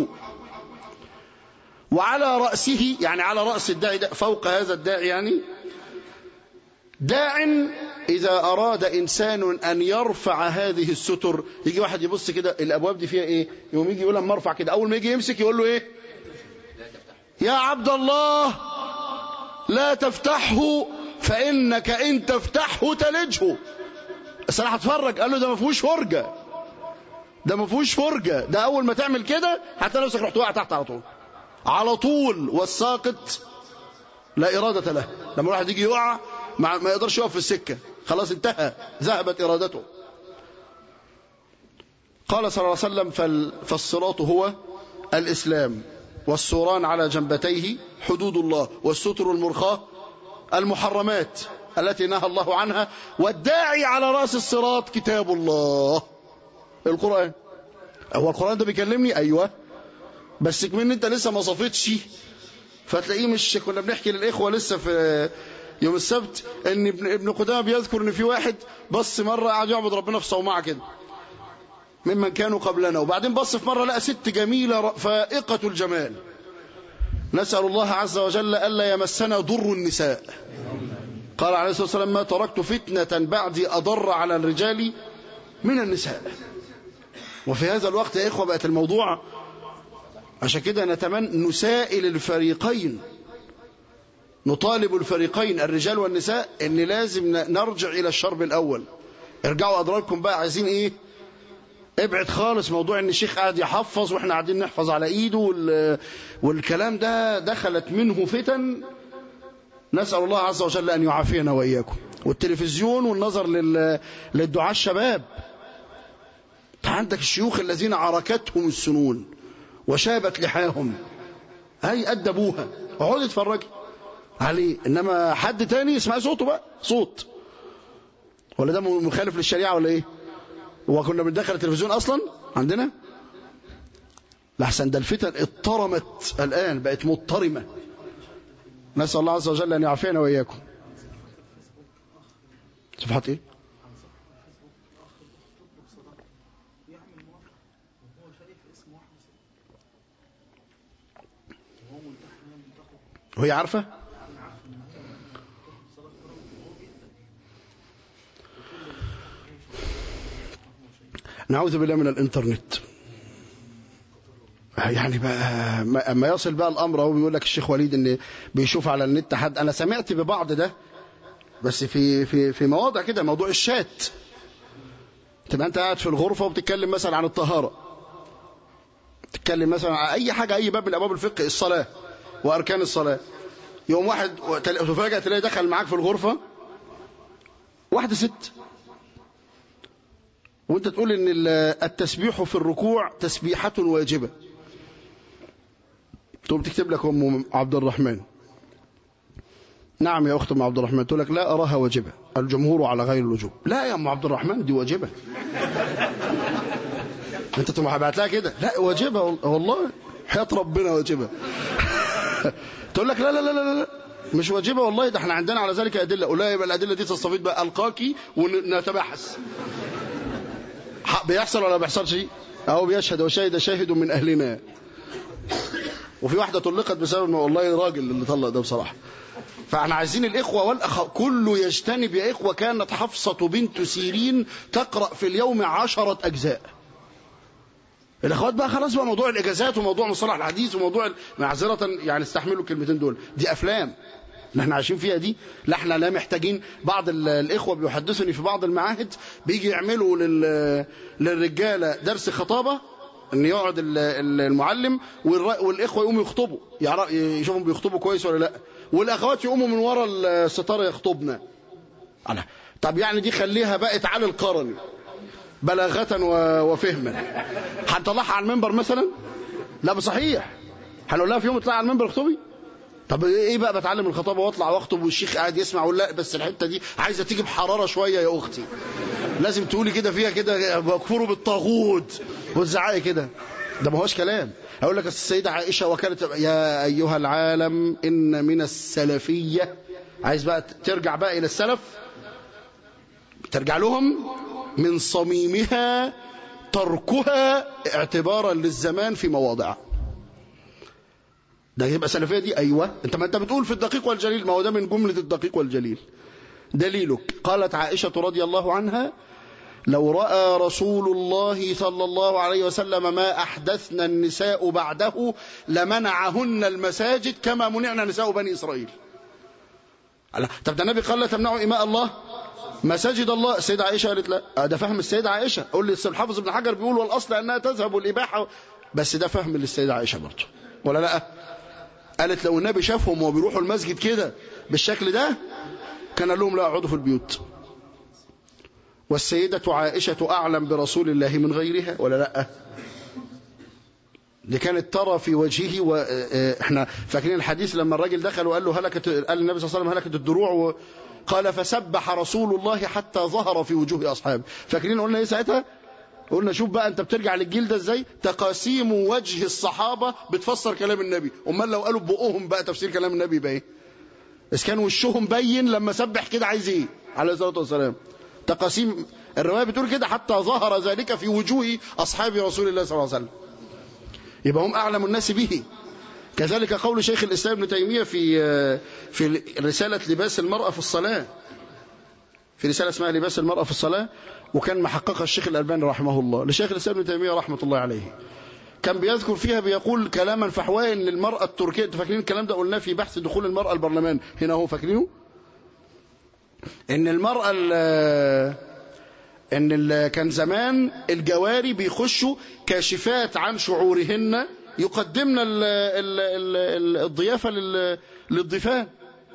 Speaker 1: وعلى رأسه يعني على رأس الداعي فوق هذا الداعي يعني داع إذا أراد إنسان أن يرفع هذه الستر، يجي واحد يبص كده الأبواب دي فيها إيه، يوم يجي يقول لما ارفع كده، أول ما يجي يمسك يقول له إيه؟ يا عبد الله لا تفتحه فإنك إن تفتحه تلجه. بس أنا هتفرج، قال له ده ما فيهوش فرجة، ده ما فيهوش فرجة، ده أول ما تعمل كده حتى نفسك رحت واقع تحت على طول. والساقط لا إرادة له، لما الواحد يجي يقع ما يقدرش يقف في السكة، خلاص انتهى، ذهبت إرادته. قال صلى الله عليه وسلم فالصراط هو الإسلام، والسوران على جنبتيه حدود الله، والستر المرخاة المحرمات التي نهى الله عنها، والداعي على رأس الصراط كتاب الله القرآن. هو القرآن ده بيكلمني؟ أيوة. بس كمان انت لسه ما صفتش، فتلاقيه مش. كنا بنحكي للإخوة لسه في يوم السبت ان ابن قدامة بيذكر ان في واحد بص مرة قاعد يعبد ربنا في صومعة كده ممن كانوا قبلنا، وبعدين بص في مرة لقى ست جميلة فائقة الجمال. نسأل الله عز وجل ألا يمسنا ضر النساء. قال عليه الصلاة والسلام ما تركت فتنة بعدي أضر على الرجال من النساء. وفي هذا الوقت يا إخوة بقت الموضوع، عشان كده نتمنى نسائل الفريقين، نطالب الفريقين الرجال والنساء ان لازم نرجع الى الشرب الاول. ارجعوا ادراكم بقى، عايزين ايه؟ ابعد خالص موضوع ان الشيخ قاعد يحفظ واحنا قاعدين نحفظ على ايده والكلام ده دخلت منه فتن. نسأل الله عز وجل ان يعافينا واياكم. والتلفزيون والنظر للدعاء الشباب، عندك الشيوخ الذين عركتهم السنون وشابت لحاهم، هاي أدبوها، اقعد اتفرج عليه. انما حد تاني يسمع صوته بقى صوت، ولا ده مخالف للشريعة ولا ايه؟ وكنا بندخل التلفزيون اصلا عندنا؟ لحسن ده الفتن اضطرمت الان، بقت مضطرمة. نسأل الله عز وجل ان يعافينا واياكم. صفحات ايه؟ وهي عارفة؟ نعوذ بالله من الانترنت. يعني بقى اما يصل بقى الامر، هو بيقول لك الشيخ وليد ان بيشوف على النت حد، انا سمعت ببعض ده بس في مواضع كده، موضوع الشات. تبقى انت قاعد في الغرفة وبتتكلم مثلا عن الطهارة، تتكلم مثلا عن اي حاجة، اي باب من ابواب الفقه، الصلاة واركان الصلاة، يوم واحد تفاجأ تلاقي دخل معاك في الغرفة واحدة ست، وانت تقول ان التسبيح في الركوع تسبيحة واجبة، تقوم تكتب لك ام عبد الرحمن نعم يا اخت ام عبد الرحمن، تقول لك لا اراها واجبة، الجمهور على غير الوجوب. لا يا ام عبد الرحمن دي واجبة. انت تقوم بعت لها كده لا واجبة والله حياة ربنا واجبة. تقول لك لا لا لا لا لا مش واجبة والله، ده احنا عندنا على ذلك أدلة. أقول لها يبقى الأدلة دي تستفيد بقى ألقاكي ونتبحث. بيحصل ولا بيحصلش؟ أو بيشهد وشهد شاهد من أهلنا. وفي واحدة طلقت بسبب والله راجل اللي طلق ده بصراحة. فاحنا عايزين الإخوة والأخ كله يجتنب يا إخوة. كانت حفصة بنت سيرين تقرأ في اليوم 10 أجزاء. الأخوات بقى خلاص بقى موضوع الإجازات وموضوع مصطلح الحديث وموضوع معذرة يعني استحملوا الكلمتين دول، دي أفلام اللي احنا عايشين فيها دي. لا احنا لا محتاجين. بعض الإخوة بيحدثني في بعض المعاهد بيجي يعملوا للرجالة درس خطابة، ان يقعد المعلم والإخوة يقوموا يخطبوا، يشوفهم بيخطبوا كويس ولا لا، والأخوات يقوموا من وراء الستارة يخطبنا. طب يعني دي خليها بقى تعالى القرن بلاغة وفهما. هنطلعها على المنبر مثلا؟ لا بصحيح. هنقول لها في يوم اطلع على المنبر اخطبي؟ طب ايه بقى بتعلم الخطابه واطلع واخطب والشيخ قاعد يسمع ولا لا؟ بس الحته دي عايزه تيجي بحراره شويه يا اختي، لازم تقولي كده فيها كده بكفروا بالطاغوت وتزعقي كده. ده ما هوش كلام. اقول لك السيده عائشه وكانت يا ايها العالم ان من السلفيه. عايز بقى ترجع بقى الى السلف، ترجع لهم من صميمها تركها اعتبارا للزمان في مواضعه. ده يبقى سلفية دي؟ أيوة. ما أنت بتقول في الدقيق والجليل، ما هو ده من جملة الدقيق والجليل. دليلك قالت عائشة رضي الله عنها لو رأى رسول الله صلى الله عليه وسلم ما أحدثنا النساء بعده لمنعهن المساجد كما منعنا نساء بني إسرائيل. طب ده النبي قال لا تمنعوا إماء الله مساجد الله. السيدة عائشة قالت لا. ده فهم السيدة عائشة. أقول لي الحافظ ابن حجر بيقول والأصل أنها تذهب الإباحة، بس ده فهم للسيدة عائشة برضه ولا لا؟ قالت لو النبي شافهم وبيروحوا المسجد كده بالشكل ده كان لهم لا يقعدوا في البيوت. والسيدة عائشة أعلم برسول الله من غيرها ولا لا؟ دي كانت ترى في وجهه. واحنا فاكرين الحديث لما الراجل دخل وقال له قال النبي صلى الله عليه وسلم هلكت الدروع قال فسبح رسول الله حتى ظهر في وجوه أصحابه. فاكرين قلنا ايه ساعتها؟ قلنا شوف بقى انت بترجع للجيل ده ازاي. تقاسيم وجه الصحابة بتفسر كلام النبي. امال لو قالوا ببقهم بقى تفسير كلام النبي يبقى ايه؟ بس كان وشهم بين لما سبح كده عايز ايه عليه الصلاة والسلام. تقاسيم الرواية بتقول كده حتى ظهر ذلك في وجوه أصحاب رسول الله صلى الله عليه وسلم. يبقى هم أعلم الناس به. كذلك قول شيخ الإسلام ابن تيمية في رسالة لباس المرأة في الصلاة، في رسالة اسمها لباس المرأة في الصلاة، وكان محققها الشيخ الألباني رحمه الله لشيخ الإسلام ابن تيمية رحمة الله عليه. كان بيذكر فيها بيقول كلاما فحواه ان المرأة التركية، انتوا فاكرين الكلام ده قلناه في بحث دخول المرأة البرلمان هنا، هو فاكرينه ان المرأة كان زمان الجواري بيخشوا كاشفات عن شعورهن يقدمن الضيافة للضيفان.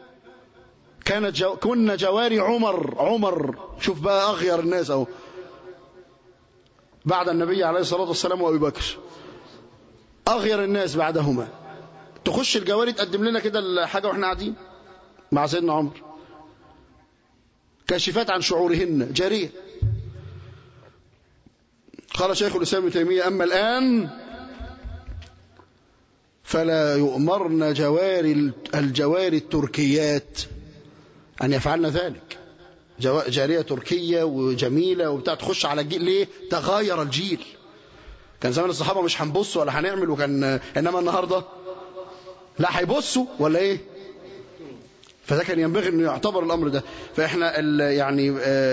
Speaker 1: كنا جواري عمر شوف بقى أغير الناس اهو بعد النبي عليه الصلاة والسلام وأبي بكر، أغير الناس بعدهما. تخش الجواري تقدم لنا كده الحاجة واحنا قاعدين مع سيدنا عمر، كاشفات عن شعورهن جارية. قال شيخ الإسلام ابن تيمية أما الآن فلا يؤمرن الجواري التركيات أن يفعلن ذلك. جارية تركية وجميلة وبتاع تخش على الجيل، ليه؟ تغاير الجيل. كان زمان الصحابة مش هنبص ولا هنعمل، وكان إنما النهاردة لا هيبصوا ولا إيه. فده كان ينبغي أن يعتبر الأمر ده. فإحنا يعني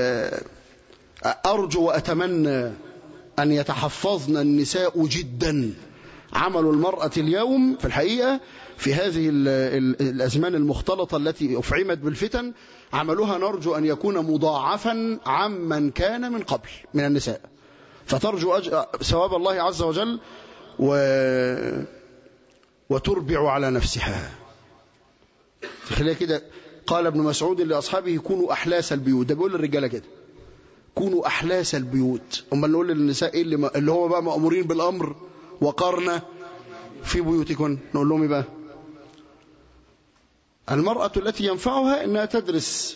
Speaker 1: أرجو وأتمنى أن يتحفظن النساء جدا. عمل المرأة اليوم في الحقيقة في هذه الأزمان المختلطة التي أفعمت بالفتن، عملها نرجو أن يكون مضاعفا عمن كان من قبل من النساء، فترجو ثواب الله عز وجل وتربع على نفسها. خليها كده. قال ابن مسعود لأصحابه كونوا أحلاس البيوت، ده بيقول للرجالة كده كونوا أحلاس البيوت. أما نقول للنساء إيه اللي هو بقى مأمورين بالأمر وقرن في بيوتكن، نقول لهم إيه بقى؟ المرأة التي ينفعها أنها تدرس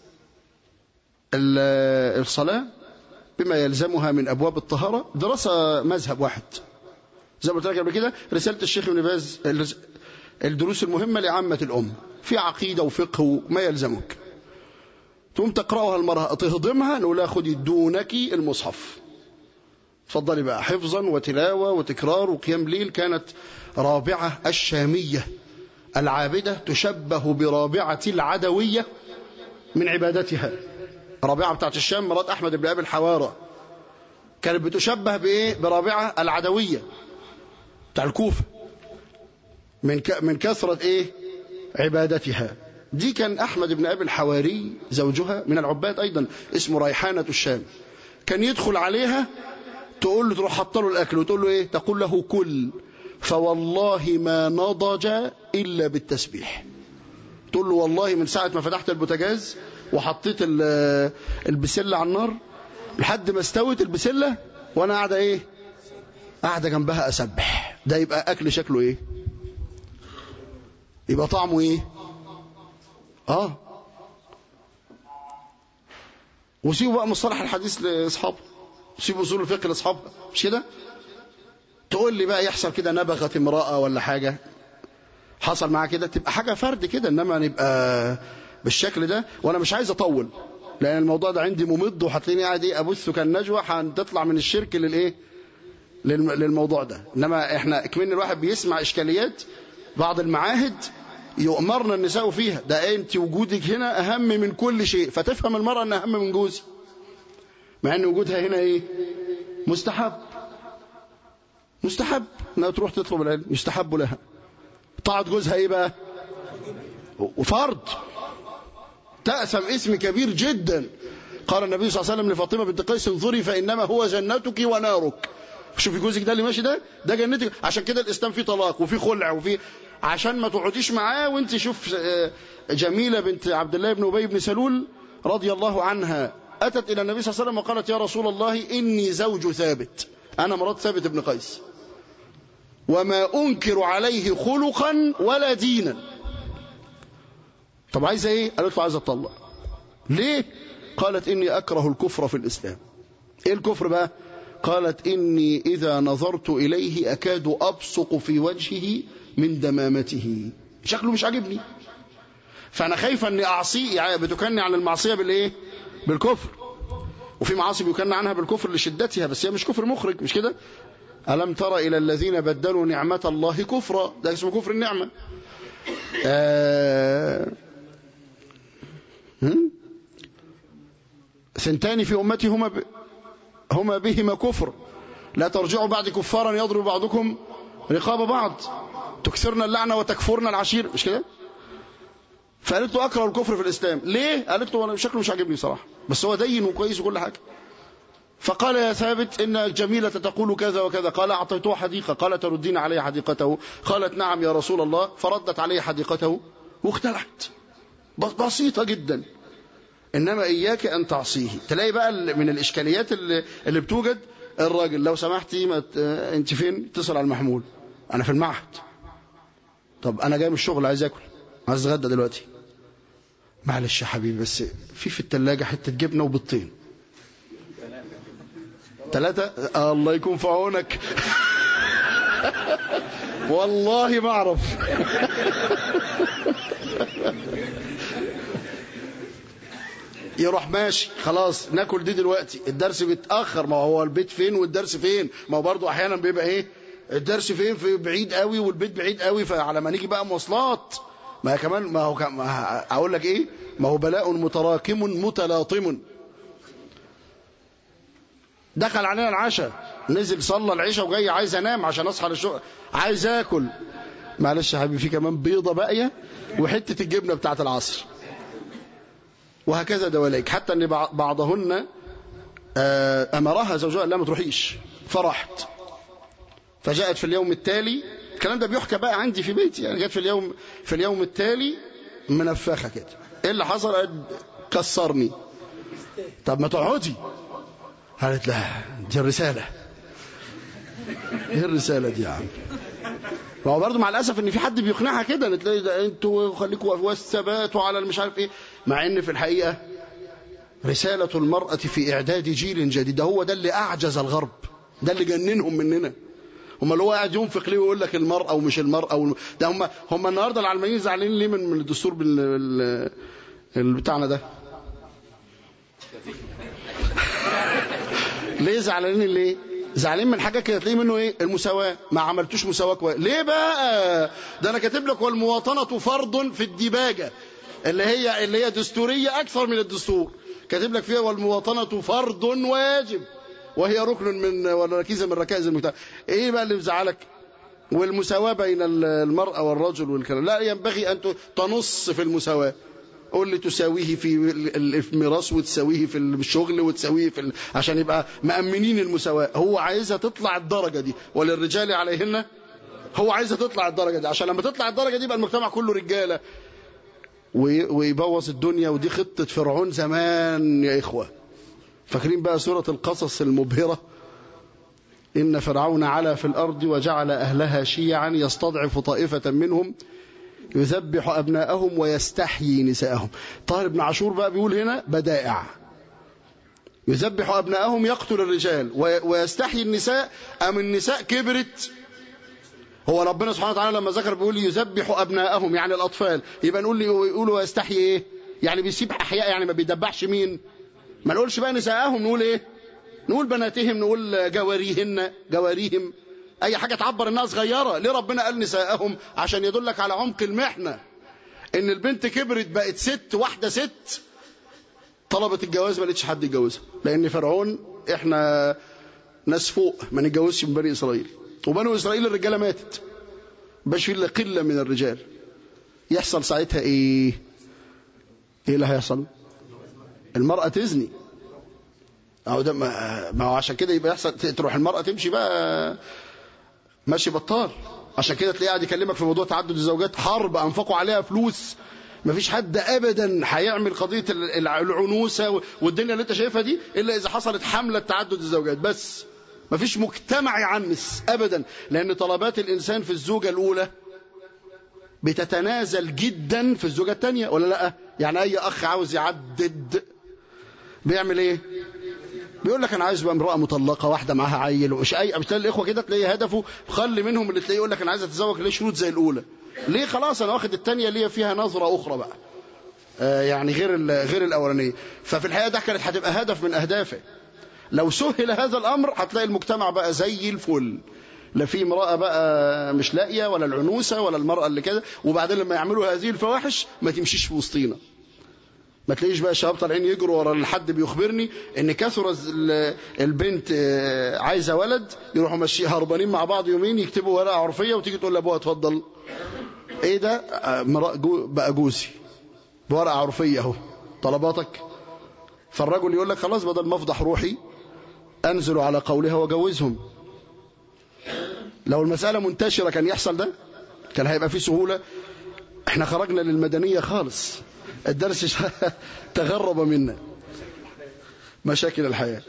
Speaker 1: الصلاة بما يلزمها من أبواب الطهارة، دراسة مذهب واحد زي ما قلت لك قبل كده. رسالة الشيخ ابن باز الدروس المهمة لعامة الأمة في عقيدة وفقه وما يلزمك، تقوم تقرأها المرأة تهضمها، نقول لها خدي دونك المصحف، تفضلي بقى حفظا وتلاوة وتكرار وقيام ليل. كانت رابعة الشامية العابدة تشبه برابعة العدوية من عبادتها. رابعة بتاعت الشام مرات أحمد بن أبي الحوارى كانت بتشبه بإيه؟ برابعة العدوية بتاع الكوفة من كثرة إيه؟ عبادتها. دي كان أحمد بن أبي الحواري زوجها من العباد أيضا اسمه ريحانة الشام، كان يدخل عليها تقول له، تروح حط له الأكل وتقول له إيه؟ تقول له كل فوالله ما نضج إلا بالتسبيح. تقول له والله من ساعة ما فتحت البوتاجاز وحطيت البسلة على النار لحد ما استوت البسلة وأنا قاعدة إيه؟ قاعدة جنبها أسبح. ده يبقى أكل شكله إيه؟ يبقى طعمه إيه؟ وسيبوا بقى مصطلح الحديث لأصحابه، سيبوا أصول الفقه لأصحابها، مش كده؟ تقول لي بقى يحصل كده نبغت امرأة ولا حاجة حصل معاه كده، تبقى حاجة فرد كده، إنما نبقى بالشكل ده. وأنا مش عايز أطول لأن الموضوع ده عندي ممض وهتلاقيني قاعد إيه أبث كالنجوى، هتطلع من الشرك للإيه للموضوع ده. إنما إحنا كمان الواحد بيسمع إشكاليات بعض المعاهد يؤمرنا النساء فيها، ده أنت وجودك هنا أهم من كل شيء، فتفهم المرأة أنها أهم من جوزي، مع أن وجودها هنا إيه؟ مستحب أنها تروح تطلب العلم، يستحب لها. طاعة جوزها إيه بقى؟ وفرض، تأثم اسم كبير جدا. قال النبي صلى الله عليه وسلم لفاطمة بنت قيس انظري فإنما هو جنتك ونارك. شوفي جوزك ده اللي ماشي ده جنتك. عشان كده الإسلام فيه طلاق وفيه خلع وفيه، عشان ما تقعديش معاه. وانت شوف جميلة بنت عبد الله بن أبي بن سلول رضي الله عنها أتت إلى النبي صلى الله عليه وسلم وقالت يا رسول الله إني زوج ثابت، أنا مرات ثابت بن قيس، وما أنكر عليه خلقا ولا دينا. طب عايزة إيه؟ قالت له عايزة أطلق. ليه؟ قالت إني أكره الكفر في الإسلام. إيه الكفر بقى؟ قالت إني إذا نظرت إليه أكاد أبصق في وجهه من دمامته، شكله مش عاجبني، فأنا خايفة أني أعصيه. يعني بتكني عن المعصية بالإيه؟ بالكفر. وفي معاصي بيكني عنها بالكفر لشدتها، بس هي مش كفر مخرج، مش كده؟ ألم تر إلى الذين بدلوا نعمة الله كفرا، ده اسمه كفر النعمة. ثنتان في أمتي هما بهما كفر لا ترجعوا بعد كفارا يضرب بعضكم رقاب بعض تكثرنا اللعنة وتكفرنا العشير، مش كده؟ فقالت له أكره الكفر في الإسلام. ليه؟ قالت له شكله مش عاجبني صراحة، بس هو دين وكويس وكل حاجة. فقال يا ثابت إن الجميلة تقول كذا وكذا. قال أعطيته حديقة. قال تردين علي حديقته؟ قالت نعم يا رسول الله. فردت عليه حديقته واختلعت. بسيطة جدا. إنما إياك أن تعصيه. تلاقي بقى من الإشكاليات اللي بتوجد، الراجل لو سمحتي أنت فين؟ اتصل على المحمول، أنا في المعهد. طب أنا جاي من الشغل عايز أكل، عايز أتغدى دلوقتي. معلش يا حبيبي بس في التلاجة حتة جبنة وبيضتين. 3 الله يكون في عونك. والله ما أعرف. يروح ماشي خلاص ناكل دي دلوقتي، الدرس بيتأخر. ما هو البيت فين والدرس فين؟ ما هو برضو أحيانا بيبقى إيه، الدرس فين في بعيد قوي والبيت بعيد قوي، فعلى ما نيجي بقى مواصلات. ما كمان ما هو أقول لك إيه، ما هو بلاء متراكم متلاطم. دخل علينا العشاء، نزل صلى العشاء وجاي عايز انام عشان اصحى للشغل، عايز اكل. معلش يا حبيبي في كمان بيضه باقيه وحته الجبنه بتاعه العصر. وهكذا دواليك، حتى ان بعضهن امرها زوجها لا ما تروحيش، فرحت. فجاءت في اليوم التالي، الكلام ده بيحكى بقى عندي في بيتي، يعني جت في اليوم التالي منفخه كده. ايه اللي حصل؟ كسرني. طب ما تقعدي. قالت لا دي الرسالة. ايه الرسالة دي يا عم؟ ما هو برضه مع الأسف ان في حد بيقنعها كده، تلاقي ده انتوا خليكوا والثبات وعلى المش عارف ايه، مع ان في الحقيقة رسالة المرأة في إعداد جيل جديد. ده هو ده اللي أعجز الغرب، ده اللي جننهم مننا. هم اللي هو قاعد ينفق ليه ويقول لك المرأة ومش المرأة ده هم النهارده العلمانيين زعلانين ليه من الدستور بتاعنا ده؟ ليه زعلانين؟ ليه زعلانين من حاجه كده؟ تلاقيه منه ايه؟ المساواه. ما عملتوش مساواه كويس. ليه بقى؟ ده انا كاتب لك والمواطنه فرض في الديباجه اللي هي دستوريه اكثر من الدستور، كاتب لك فيها والمواطنه فرض واجب وهي ركن ولا ركيزه من ركائز المجتمع. ايه بقى اللي مزعلك؟ والمساواه بين المراه والرجل والكلام، لا ينبغي ان تنص في المساواه. قول لي تساويه في الميراث وتساويه في الشغل وتساويه عشان يبقى مأمنين المساواة. هو عايزها تطلع الدرجة دي، وللرجال عليهن. هو عايزها تطلع الدرجة دي عشان لما تطلع الدرجة دي يبقى المجتمع كله رجالة ويبوظ الدنيا. ودي خطة فرعون زمان يا إخوة. فاكرين بقى سورة القصص المبهرة؟ إن فرعون علا في الأرض وجعل أهلها شيعا يستضعف طائفة منهم يذبح أبناءهم ويستحيي نساءهم. طاهر بن عاشور بقى بيقول هنا بدائع. يذبح أبناءهم يقتل الرجال ويستحيي النساء. أم النساء كبرت. هو ربنا سبحانه وتعالى لما ذكر بيقول يذبح أبناءهم يعني الأطفال، يبقى نقول ويستحيي إيه؟ يعني بيسيب أحياء، يعني ما بيدبحش مين؟ ما نقولش بقى نساءهم، نقول إيه؟ نقول بناتهم، نقول جواريهم، أي حاجة تعبر إنها صغيرة. ليه ربنا قال نساءهم؟ عشان يدلك على عمق المحنة، إن البنت كبرت بقت ست، واحدة ست طلبت الجواز ما لقتش حد يتجوزها، لأن فرعون إحنا ناس فوق ما نتجوزش من بني إسرائيل، وبنو إسرائيل الرجالة ماتت، مبقاش في إلا قلة من الرجال. يحصل ساعتها إيه؟ إيه اللي هيحصل؟ المرأة تزني. أو ده ما هو عشان كده يبقى يحصل تروح المرأة تمشي بقى ماشي بطال. عشان كده تلاقيه قاعد يكلمك في موضوع تعدد الزوجات، حرب انفقوا عليها فلوس. مفيش حد ابدا هيعمل قضيه العنوسه والدنيا اللي انت شايفها دي الا اذا حصلت حمله تعدد الزوجات. بس مفيش مجتمع يعنس ابدا، لان طلبات الانسان في الزوجه الاولى بتتنازل جدا في الزوجه الثانيه، ولا لا؟ يعني اي اخ عاوز يعدد بيعمل ايه؟ بيقول لك انا عايز بقى امراه مطلقه واحده معاها عيل ومش اي مثال. الاخوه كده تلاقي هدفه خلي منهم اللي تلاقيه يقول لك انا عايز اتزوج ليه شروط زي الاولى. ليه؟ خلاص انا واخد الثانيه ليه فيها نظره اخرى بقى يعني غير الاولانيه. ففي الحقيقه ده كانت هتبقى هدف من اهدافه. لو سهل هذا الامر هتلاقي المجتمع بقى زي الفل، لا في امراه بقى مش لاقيه ولا العنوسه ولا المراه اللي كده. وبعدين لما يعملوا هذه الفواحش ما تمشيش في وسطينا، ما تلاقيش بقى شباب طالعين يجروا ورا الحد بيخبرني ان كثر البنت عايزه ولد، يروحوا ماشيين هربانين مع بعض يومين يكتبوا ورقه عرفيه وتيجي تقول لابوها اتفضل. ايه ده؟ بقى جوزي بورقه عرفيه اهو طلباتك. فالرجل يقول لك خلاص بدل ما افضح روحي انزل على قولها واجوزهم. لو المساله منتشره كان يحصل ده، كان هيبقى فيه سهوله. احنا خرجنا للمدنيه خالص، الدرس تغرب منا مشاكل الحياه.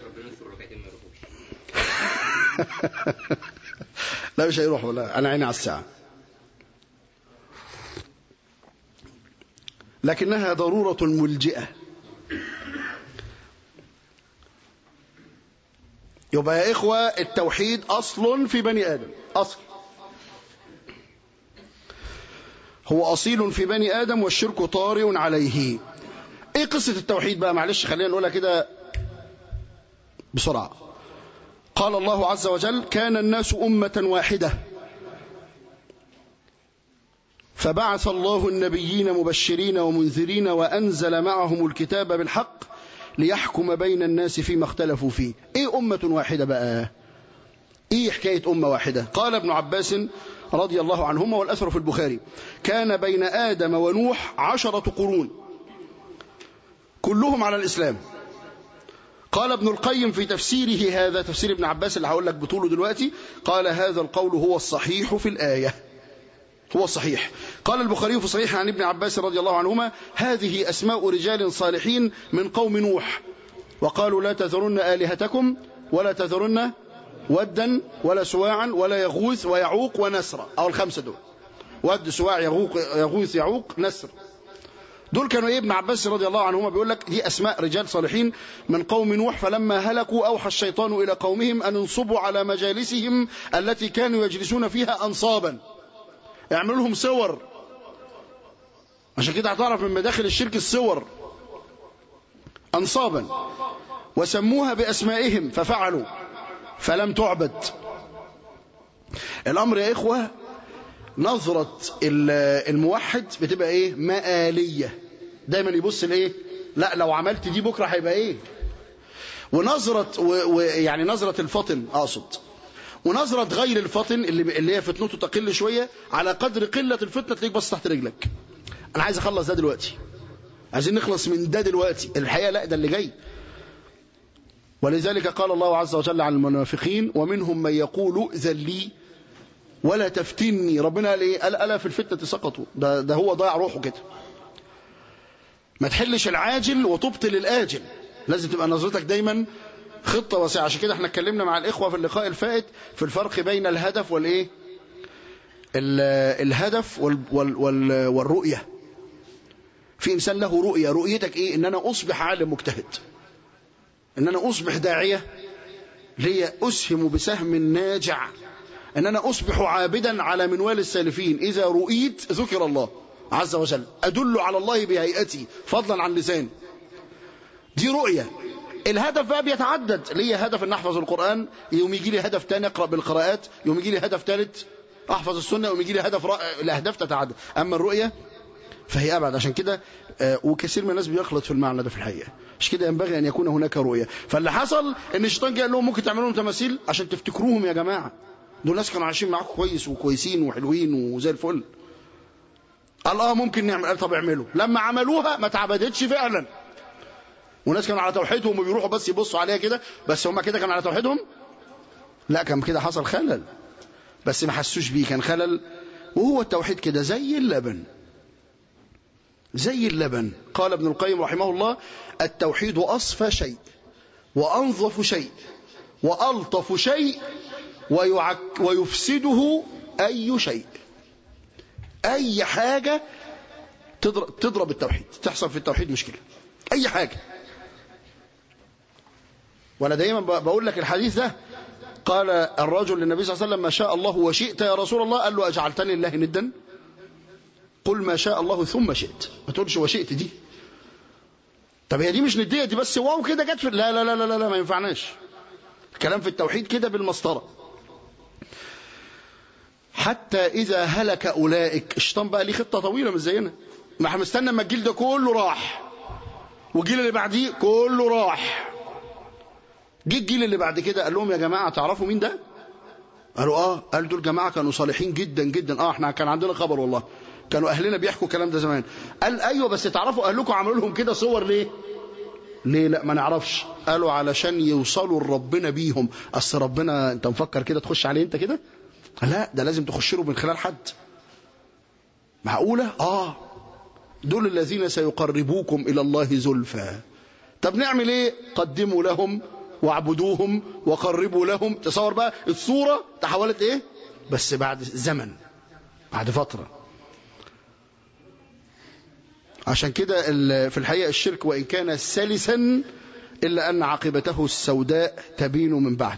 Speaker 1: لا مش هيروحوا، لا انا عيني على الساعه. لكنها ضروره ملجئه. يبقى يا إخوة التوحيد أصل في بني آدم، أصل هو أصيل في بني آدم والشرك طارئ عليه. إيه قصة التوحيد بقى؟ معلش خلينا نقولها كده بسرعة. قال الله عز وجل كان الناس أمة واحدة فبعث الله النبيين مبشرين ومنذرين وأنزل معهم الكتاب بالحق ليحكم بين الناس فيما اختلفوا فيه. ايه أمة واحدة بقى؟ ايه حكاية أمة واحدة؟ قال ابن عباس رضي الله عنهما والأثر في البخاري كان بين آدم ونوح 10 قرون كلهم على الإسلام. قال ابن القيم في تفسيره، هذا تفسير ابن عباس اللي هقول لك بطوله دلوقتي، قال هذا القول هو الصحيح في الآية، هو الصحيح. قال البخاري في صحيح عن ابن عباس رضي الله عنهما هذه أسماء رجال صالحين من قوم نوح وقالوا لا تذرن آلهتكم ولا تذرن ودا ولا سواعا ولا يغوث ويعوق ونسر، أو الخمسة دول، ود سواع يغوث يعوق نسر. دول كانوا ايه؟ ابن عباس رضي الله عنهما بيقول لك دي أسماء رجال صالحين من قوم نوح فلما هلكوا أوحى الشيطان إلى قومهم أن انصبوا على مجالسهم التي كانوا يجلسون فيها أنصابا، اعملوا لهم صور. عشان كده هتعرف من مداخل الشرك الصور، أنصابا، وسموها بأسمائهم ففعلوا فلم تعبد. الأمر يا إخوة نظرة الموحد بتبقى إيه؟ مآلية. دايما يبص لإيه؟ لا لو عملت دي بكرة هيبقى إيه؟ ونظرة يعني نظرة الفطن أقصد، ونظرة غير الفطن اللي هي فتنته تقل شوية، على قدر قلة الفتنة تلاقيك بص تحت رجلك. أنا عايز أخلص ده دلوقتي، عايزين نخلص من ده دلوقتي. الحقيقة لا، ده اللي جاي. ولذلك قال الله عز وجل عن المنافقين ومنهم من يقول ذلي ولا تفتني. ربنا قال إيه؟ قال ألا في الفتنة سقطوا. ده هو ضايع روحه كده. ما تحلش العاجل وتبطل الآجل، لازم تبقى نظرتك دايما خطة واسعة. عشان كده احنا اتكلمنا مع الإخوة في اللقاء الفائت في الفرق بين الهدف والإيه؟ الهدف والرؤية. في إنسان له رؤية، رؤيتك إيه؟ إن أنا أصبح عالم مجتهد، إن أنا أصبح داعية لي أسهم بسهم ناجع، إن أنا أصبح عابدا على منوال السالفين، إذا رؤيت ذكر الله عز وجل، أدل على الله بهيئتي فضلا عن لساني. دي رؤية. الهدف بقى بيتعدد، لي هدف ان احفظ القرآن، يوم يجي لي هدف تاني اقرأ بالقراءات، يوم يجي لي هدف ثالث احفظ السنة، يوم يجي لي هدف الاهداف تتعدد. اما الرؤية فهي ابعد. عشان كده وكثير من الناس بيخلط في المعنى ده في الحقيقة. مش كده ينبغي ان يكون هناك رؤية. فاللي حصل ان الشيطان قال لهم ممكن تعملوا لهم تماثيل عشان تفتكروهم يا جماعة، دول ناس كانوا عايشين معاكم كويس وكويسين وحلوين وزي الفل. قال ممكن نعمل. قال طب اعملوا. لما عملوها ما اتعبدتش فعلا، وناس كانوا على توحيدهم وبيروحوا بس يبصوا عليها كده، بس هم كده كانوا على توحيدهم؟ لا، كان كده حصل خلل، بس ما حسوش بيه، كان خلل. وهو التوحيد كده زي اللبن، زي اللبن. قال ابن القيم رحمه الله التوحيد أصفى شيء وأنظف شيء وألطف شيء ويفسده أي شيء. أي حاجة تضرب التوحيد، تحصل في التوحيد مشكلة، أي حاجة. وأنا دايما بقول لك الحديث ده. قال الرجل للنبي صلى الله عليه وسلم: ما شاء الله وشئت يا رسول الله. قال له: أجعلتني الله ندا؟ قل ما شاء الله ثم شئت، ما تقولش وشئت دي. طب هي دي مش ندية، دي بس واو كده جت في لا لا لا لا لا، ما ينفعناش. الكلام في التوحيد كده بالمسطرة. حتى إذا هلك أولئك، الشيطان بقى ليه خطة طويلة مش زينا، ما احنا مستنى اما الجيل ده كله راح والجيل اللي بعديه كله راح. جه الجيل اللي بعد كده قال لهم: يا جماعة تعرفوا مين ده؟ قالوا: قال دول جماعة كانوا صالحين جدا جدا. احنا كان عندنا خبر والله، كانوا أهلنا بيحكوا الكلام ده زمان. قال: أيوة، بس تعرفوا أهلكم عملوا لهم كده صور ليه؟ ليه؟ لا ما نعرفش. قالوا: علشان يوصلوا لربنا بيهم. أصل ربنا أنت مفكر كده تخش عليه أنت كده؟ لا، ده لازم تخش له من خلال حد. معقولة؟ دول الذين سيقربوكم إلى الله زلفى. طب نعمل إيه؟ قدموا لهم واعبدوهم وقربوا لهم. تصور بقى الصورة تحولت إيه؟ بس بعد زمن، بعد فترة. عشان كده في الحقيقة الشرك وإن كان سلسا إلا أن عاقبته السوداء تبين من بعد.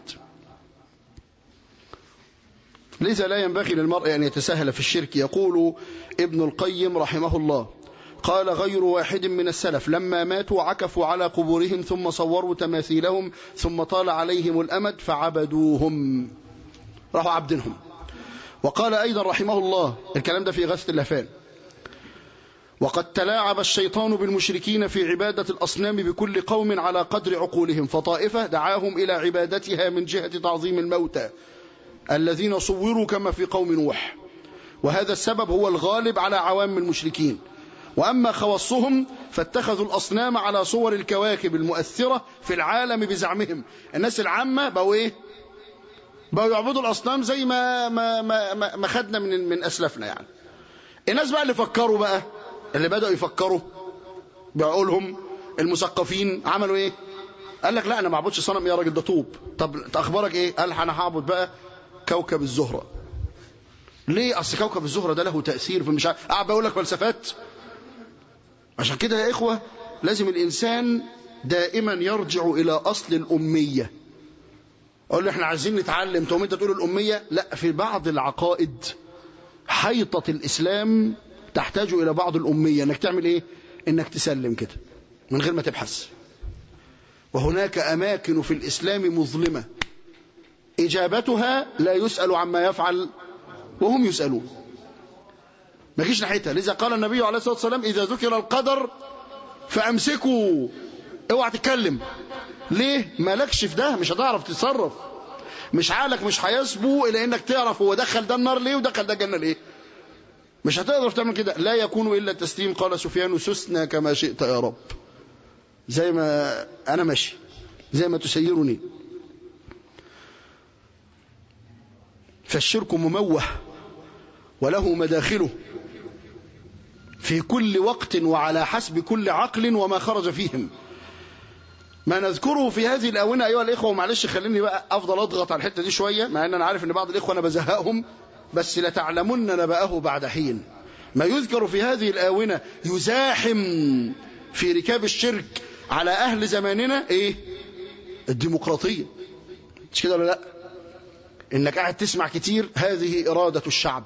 Speaker 1: لذا لا ينبغي للمرء أن يتساهل في الشرك. يقول ابن القيم رحمه الله: قال غير واحد من السلف لما ماتوا عكفوا على قبورهم ثم صوروا تماثيلهم ثم طال عليهم الأمد فعبدوهم، راحوا عبدنهم. وقال أيضا رحمه الله، الكلام ده في غث اللهفان: وقد تلاعب الشيطان بالمشركين في عبادة الأصنام بكل قوم على قدر عقولهم، فطائفة دعاهم إلى عبادتها من جهة تعظيم الموتى الذين صوروا كما في قوم نوح، وهذا السبب هو الغالب على عوام المشركين. وأما خواصهم فاتخذوا الأصنام على صور الكواكب المؤثرة في العالم بزعمهم. الناس العامة بقوا إيه؟ بقوا يعبدوا الأصنام زي ما خدنا من أسلافنا يعني. الناس بقى اللي فكروا بقى، اللي بدأوا يفكروا بعقولهم، المثقفين، عملوا إيه؟ قال لك: لا أنا ما اعبدش صنم يا راجل، ده طوب. طب أخبارك إيه؟ قال: أنا هعبد بقى كوكب الزهرة. ليه؟ أصل كوكب الزهرة ده له تأثير في مش عارف، قاعد بقول لك فلسفات. عشان كده يا إخوة لازم الإنسان دائما يرجع إلى أصل الأمية. أقول له إحنا عايزين نتعلم، تقوم أنت تقول الأمية؟ لا، في بعض العقائد حيطة الإسلام تحتاج إلى بعض الأمية. إنك تعمل إيه؟ إنك تسلم كده من غير ما تبحث. وهناك أماكن في الإسلام مظلمة إجابتها لا يسأل عما يفعل وهم يسألون، ما جيش ناحيتها. لذا قال النبي عليه الصلاة والسلام: إذا ذكر القدر فأمسكوا، اوعى تتكلم. ليه؟ مالكش في ده، مش هتعرف تتصرف، مش عقلك مش هيسبو إلى إنك تعرف هو دخل ده النار ليه ودخل ده الجنة ليه. مش هتقدر تعمل كده. لا يكون إلا التسليم. قال سفيان: سسنا كما شئت يا رب، زي ما أنا ماشي، زي ما تسيرني. فالشرك مموه وله مداخله في كل وقت وعلى حسب كل عقل وما خرج فيهم. ما نذكره في هذه الآونة أيها الإخوة، ومعلش خليني بقى أفضل أضغط على الحتة دي شوية، مع أن أنا عارف أن بعض الإخوة أنا بزهقهم، بس لتعلمن نبأه بعد حين. ما يذكر في هذه الآونة يزاحم في ركاب الشرك على أهل زماننا إيه؟ الديمقراطية. مش كده ولا لا؟ إنك قاعد تسمع كتير هذه إرادة الشعب.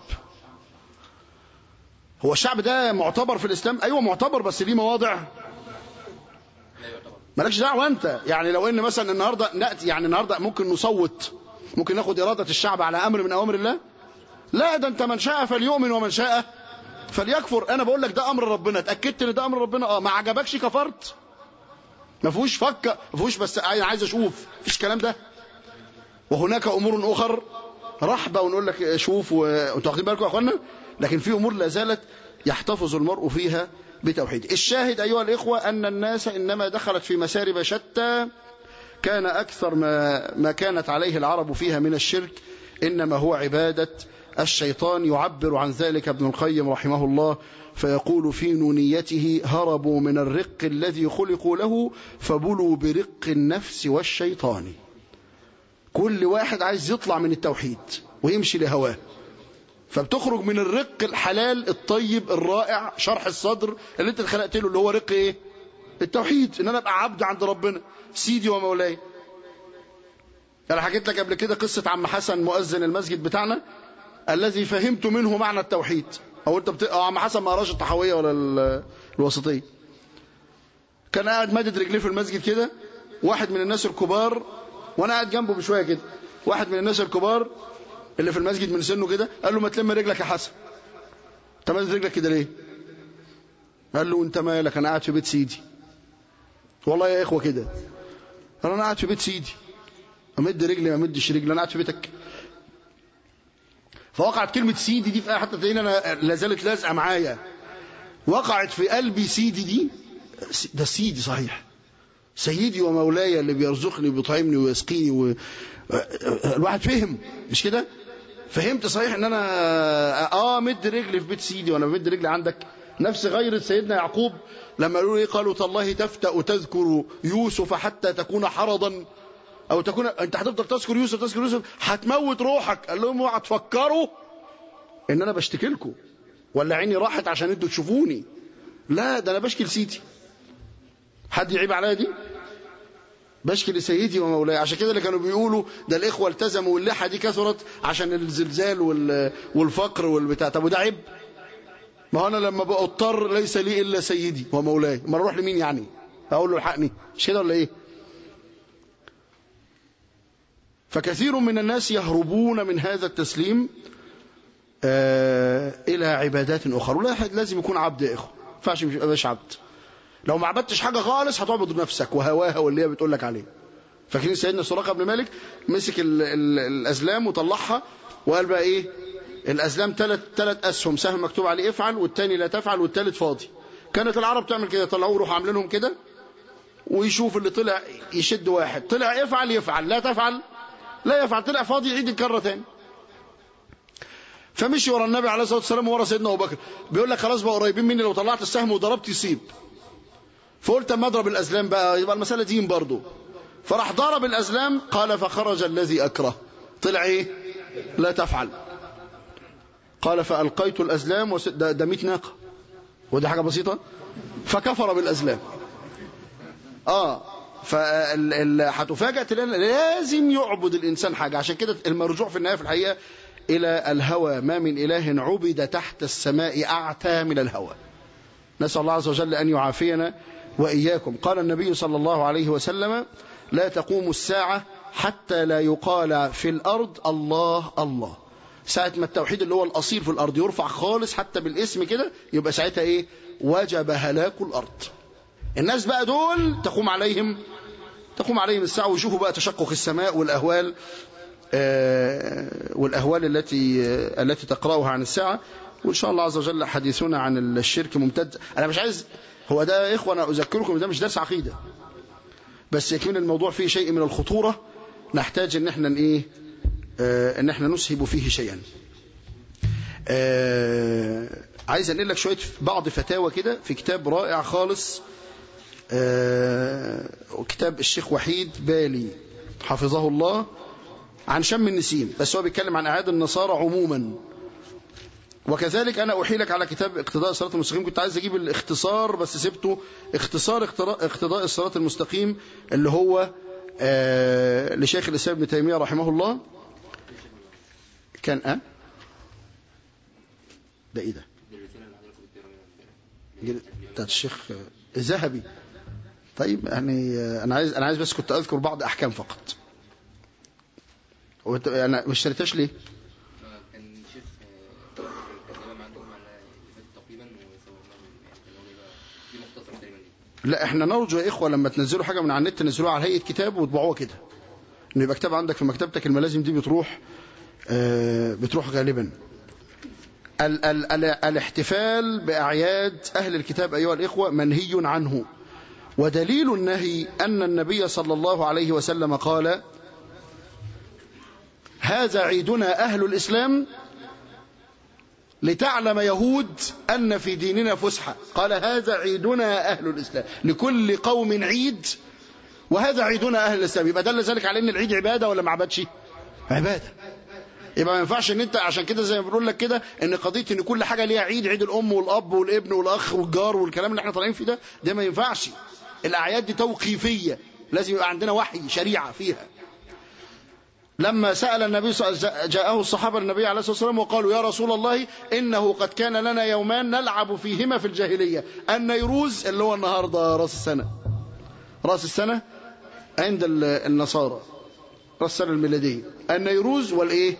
Speaker 1: هو الشعب ده معتبر في الإسلام؟ أيوة معتبر، بس ليه مواضع مالكش دعوة أنت. يعني لو إن مثلا النهاردة نأتي، يعني النهاردة ممكن نصوت، ممكن ناخد إرادة الشعب على أمر من أوامر الله؟ لا، ده أنت من شاء فليؤمن ومن شاء فليكفر. أنا بقول لك ده أمر ربنا، اتأكدت إن ده أمر ربنا. ما عجبكش كفرت، ما فيهوش فك، ما فيهوش بس أنا عايز أشوف، مفيش كلام ده. وهناك أمور أخر رحبة ونقول لك شوف، وانتوا واخدين بالكم يا أخوانا، لكن في أمور لا زالت يحتفظ المرء فيها بتوحيد. الشاهد أيها الإخوة أن الناس إنما دخلت في مسارب شتى، كان أكثر ما كانت عليه العرب فيها من الشرك إنما هو عبادة الشيطان. يعبر عن ذلك ابن القيم رحمه الله فيقول في نونيته: هربوا من الرق الذي خلقوا له فبلوا برق النفس والشيطان. كل واحد عايز يطلع من التوحيد ويمشي لهواه، فبتخرج من الرق الحلال الطيب الرائع شرح الصدر اللي انت خلقت له، اللي هو رق ايه؟ التوحيد، ان انا ابقى عبد عند ربنا سيدي ومولاي. انا حكيت لك قبل كده قصة عم حسن مؤذن المسجد بتاعنا الذي فهمت منه معنى التوحيد. او انت عم حسن ما قراش الطحاوية ولا الوسطية. كان قاعد مادد رجليه في المسجد كده، واحد من الناس الكبار، وانا قاعد جنبه بشويه كده، واحد من الناس الكبار اللي في المسجد من سنه كده قال له: ما تلم رجلك يا حسن، انت مادد رجلك كده ليه؟ قال له: انت مالك؟ انا قاعد في بيت سيدي. والله يا اخوه كده، قال: انا قاعد في بيت سيدي، امد رجلي ما امدش رجلي، انا قاعد في بيتك. فوقعت كلمه سيدي دي في حتى تلاقيني انا لا زالت لازقه معايا، وقعت في قلبي سيدي دي. ده سيدي صحيح، سيدي ومولاي اللي بيرزقني وبيطعمني ويسقيني الواحد فهم، مش كده؟ فهمت صحيح ان انا مد رجلي في بيت سيدي، وانا بمد رجلي عندك. نفس غيرة سيدنا يعقوب لما قالوا: قالوا تالله تفتأ تذكر يوسف حتى تكون حرضا، او تكون انت هتفضل تذكر يوسف هتموت روحك. قال لهم: اوعوا تفكروا ان انا بشتكي لكم ولا عيني راحت عشان انتوا تشوفوني، لا، ده انا بشكي لسيدي. حد يعيب عليا دي؟ بشكي لسيدي ومولاي. عشان كده اللي كانوا بيقولوا ده الاخوه التزموا واللحى دي كثرت عشان الزلزال والفقر والبتاع. طب وده عيب؟ ما هو انا لما بقى اضطر ليس لي الا سيدي ومولاي، ما اروح لمين يعني؟ اقول له الحقني، مش كده ولا ايه؟ فكثير من الناس يهربون من هذا التسليم الى عبادات اخرى. والواحد لازم يكون عبد يا اخوه، ما ينفعش مش عبد. لو ما عبدتش حاجه خالص هتعبد نفسك وهواها واللي هي بتقول لك عليه. فاكرين سيدنا سراقه بن مالك مسك الازلام وطلعها وقال بقى ايه؟ الازلام ثلاث اسهم، سهم مكتوب عليه افعل، والثاني لا تفعل، والثالث فاضي. كانت العرب تعمل كده، طلعوه يروحوا عاملينهم كده ويشوف اللي طلع يشد واحد، طلع افعل يفعل، لا تفعل لا يفعل، طلع فاضي يعيد الكره ثاني. فمشي ورا النبي عليه الصلاه والسلام ورا سيدنا ابو بكر، بيقول لك خلاص بقى قريبين مني، لو طلعت السهم وضربت يصيب. فقلت اما اضرب الازلام بقى يبقى المساله دين برضه. فراح ضرب الازلام، قال: فخرج الذي اكره. طلع ايه؟ لا تفعل. قال: فالقيت الازلام ده 100 ناقه، ودي حاجه بسيطه. فكفر بالازلام. هتفاجئ لازم يعبد الانسان حاجه. عشان كده المرجوع في النهايه في الحقيقه الى الهوى. ما من اله عبد تحت السماء اعتى من الهوى. نسال الله عز وجل ان يعافينا وإياكم. قال النبي صلى الله عليه وسلم: لا تقوم الساعة حتى لا يقال في الأرض الله الله. ساعة ما التوحيد اللي هو الأصيل في الأرض يرفع خالص حتى بالاسم كده، يبقى ساعتها إيه؟ وجب هلاك الأرض. الناس بقى دول تقوم عليهم الساعة، ويشوفوا بقى تشقق السماء والأهوال التي تقرأها عن الساعة. وإن شاء الله عز وجل حديثنا عن الشرك ممتد. أنا مش عايز، هو ده يا إخوة أنا أذكركم ده مش درس عقيدة، بس يكون الموضوع فيه شيء من الخطورة، نحتاج إن احنا إن احنا نسهب فيه شيئا. عايز أنقل لك شوية بعض فتاوى كده في كتاب رائع خالص، كتاب الشيخ وحيد بالي حفظه الله عن شم النسيم، بس هو بيتكلم عن أعياد النصارى عموما. وكذلك أنا أحيلك على كتاب اقتضاء الصراط المستقيم. كنت عايز أجيب الاختصار بس سبته، اختصار اقتضاء الصراط المستقيم اللي هو لشيخ الإسلام ابن تيمية رحمه الله. كان ده إيه ده؟ بتاعت الشيخ الذهبي. طيب يعني أنا عايز بس كنت أذكر بعض أحكام فقط. أنا ما اشتريتهاش ليه؟ لا احنا نرجو يا إخوة لما تنزلوا حاجة من على النت تنزلوها على هيئة كتاب وتبعوها كده، إنه يبقى كتاب عندك في مكتبتك. الملازم دي بتروح غالبا. الاحتفال بأعياد أهل الكتاب أيها الإخوة منهي عنه، ودليل النهي أن النبي صلى الله عليه وسلم قال: هذا عيدنا أهل الإسلام لتعلم يهود أن في ديننا فسحة. قال: هذا عيدنا أهل الإسلام، لكل قوم عيد، وهذا عيدنا أهل الإسلام. يبقى دل ذلك على أن العيد عبادة ولا ما عبادش؟ عبادة. يبقى ما ينفعش ان انت عشان كده زي ما بنقول لك كده ان قضيه ان كل حاجه ليها عيد، عيد الام والاب والابن والاخ والجار والكلام اللي احنا طالعين فيه ده ما ينفعش. الاعياد دي توقيفيه، لازم يبقى عندنا وحي شريعه فيها. لما سأل النبي جاءه الصحابة النبي عليه الصلاة والسلام وقالوا يا رسول الله إنه قد كان لنا يومان نلعب فيهما في الجاهلية، النيروز اللي هو النهاردة رأس السنة عند النصارى، رأس السنة الميلادية، النيروز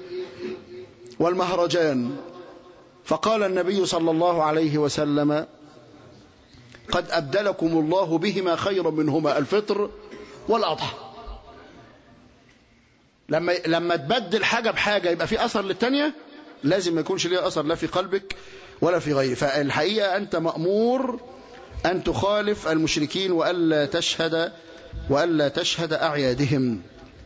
Speaker 1: والمهرجان. فقال النبي صلى الله عليه وسلم قد أبدلكم الله بهما خيرا منهما، الفطر والأضحى. لما تبدل حاجة بحاجة يبقى في أثر للتانية، لازم ما يكونش ليه أثر لا في قلبك ولا في غيره. فالحقيقة أنت مأمور أن تخالف المشركين وألا تشهد أعيادهم.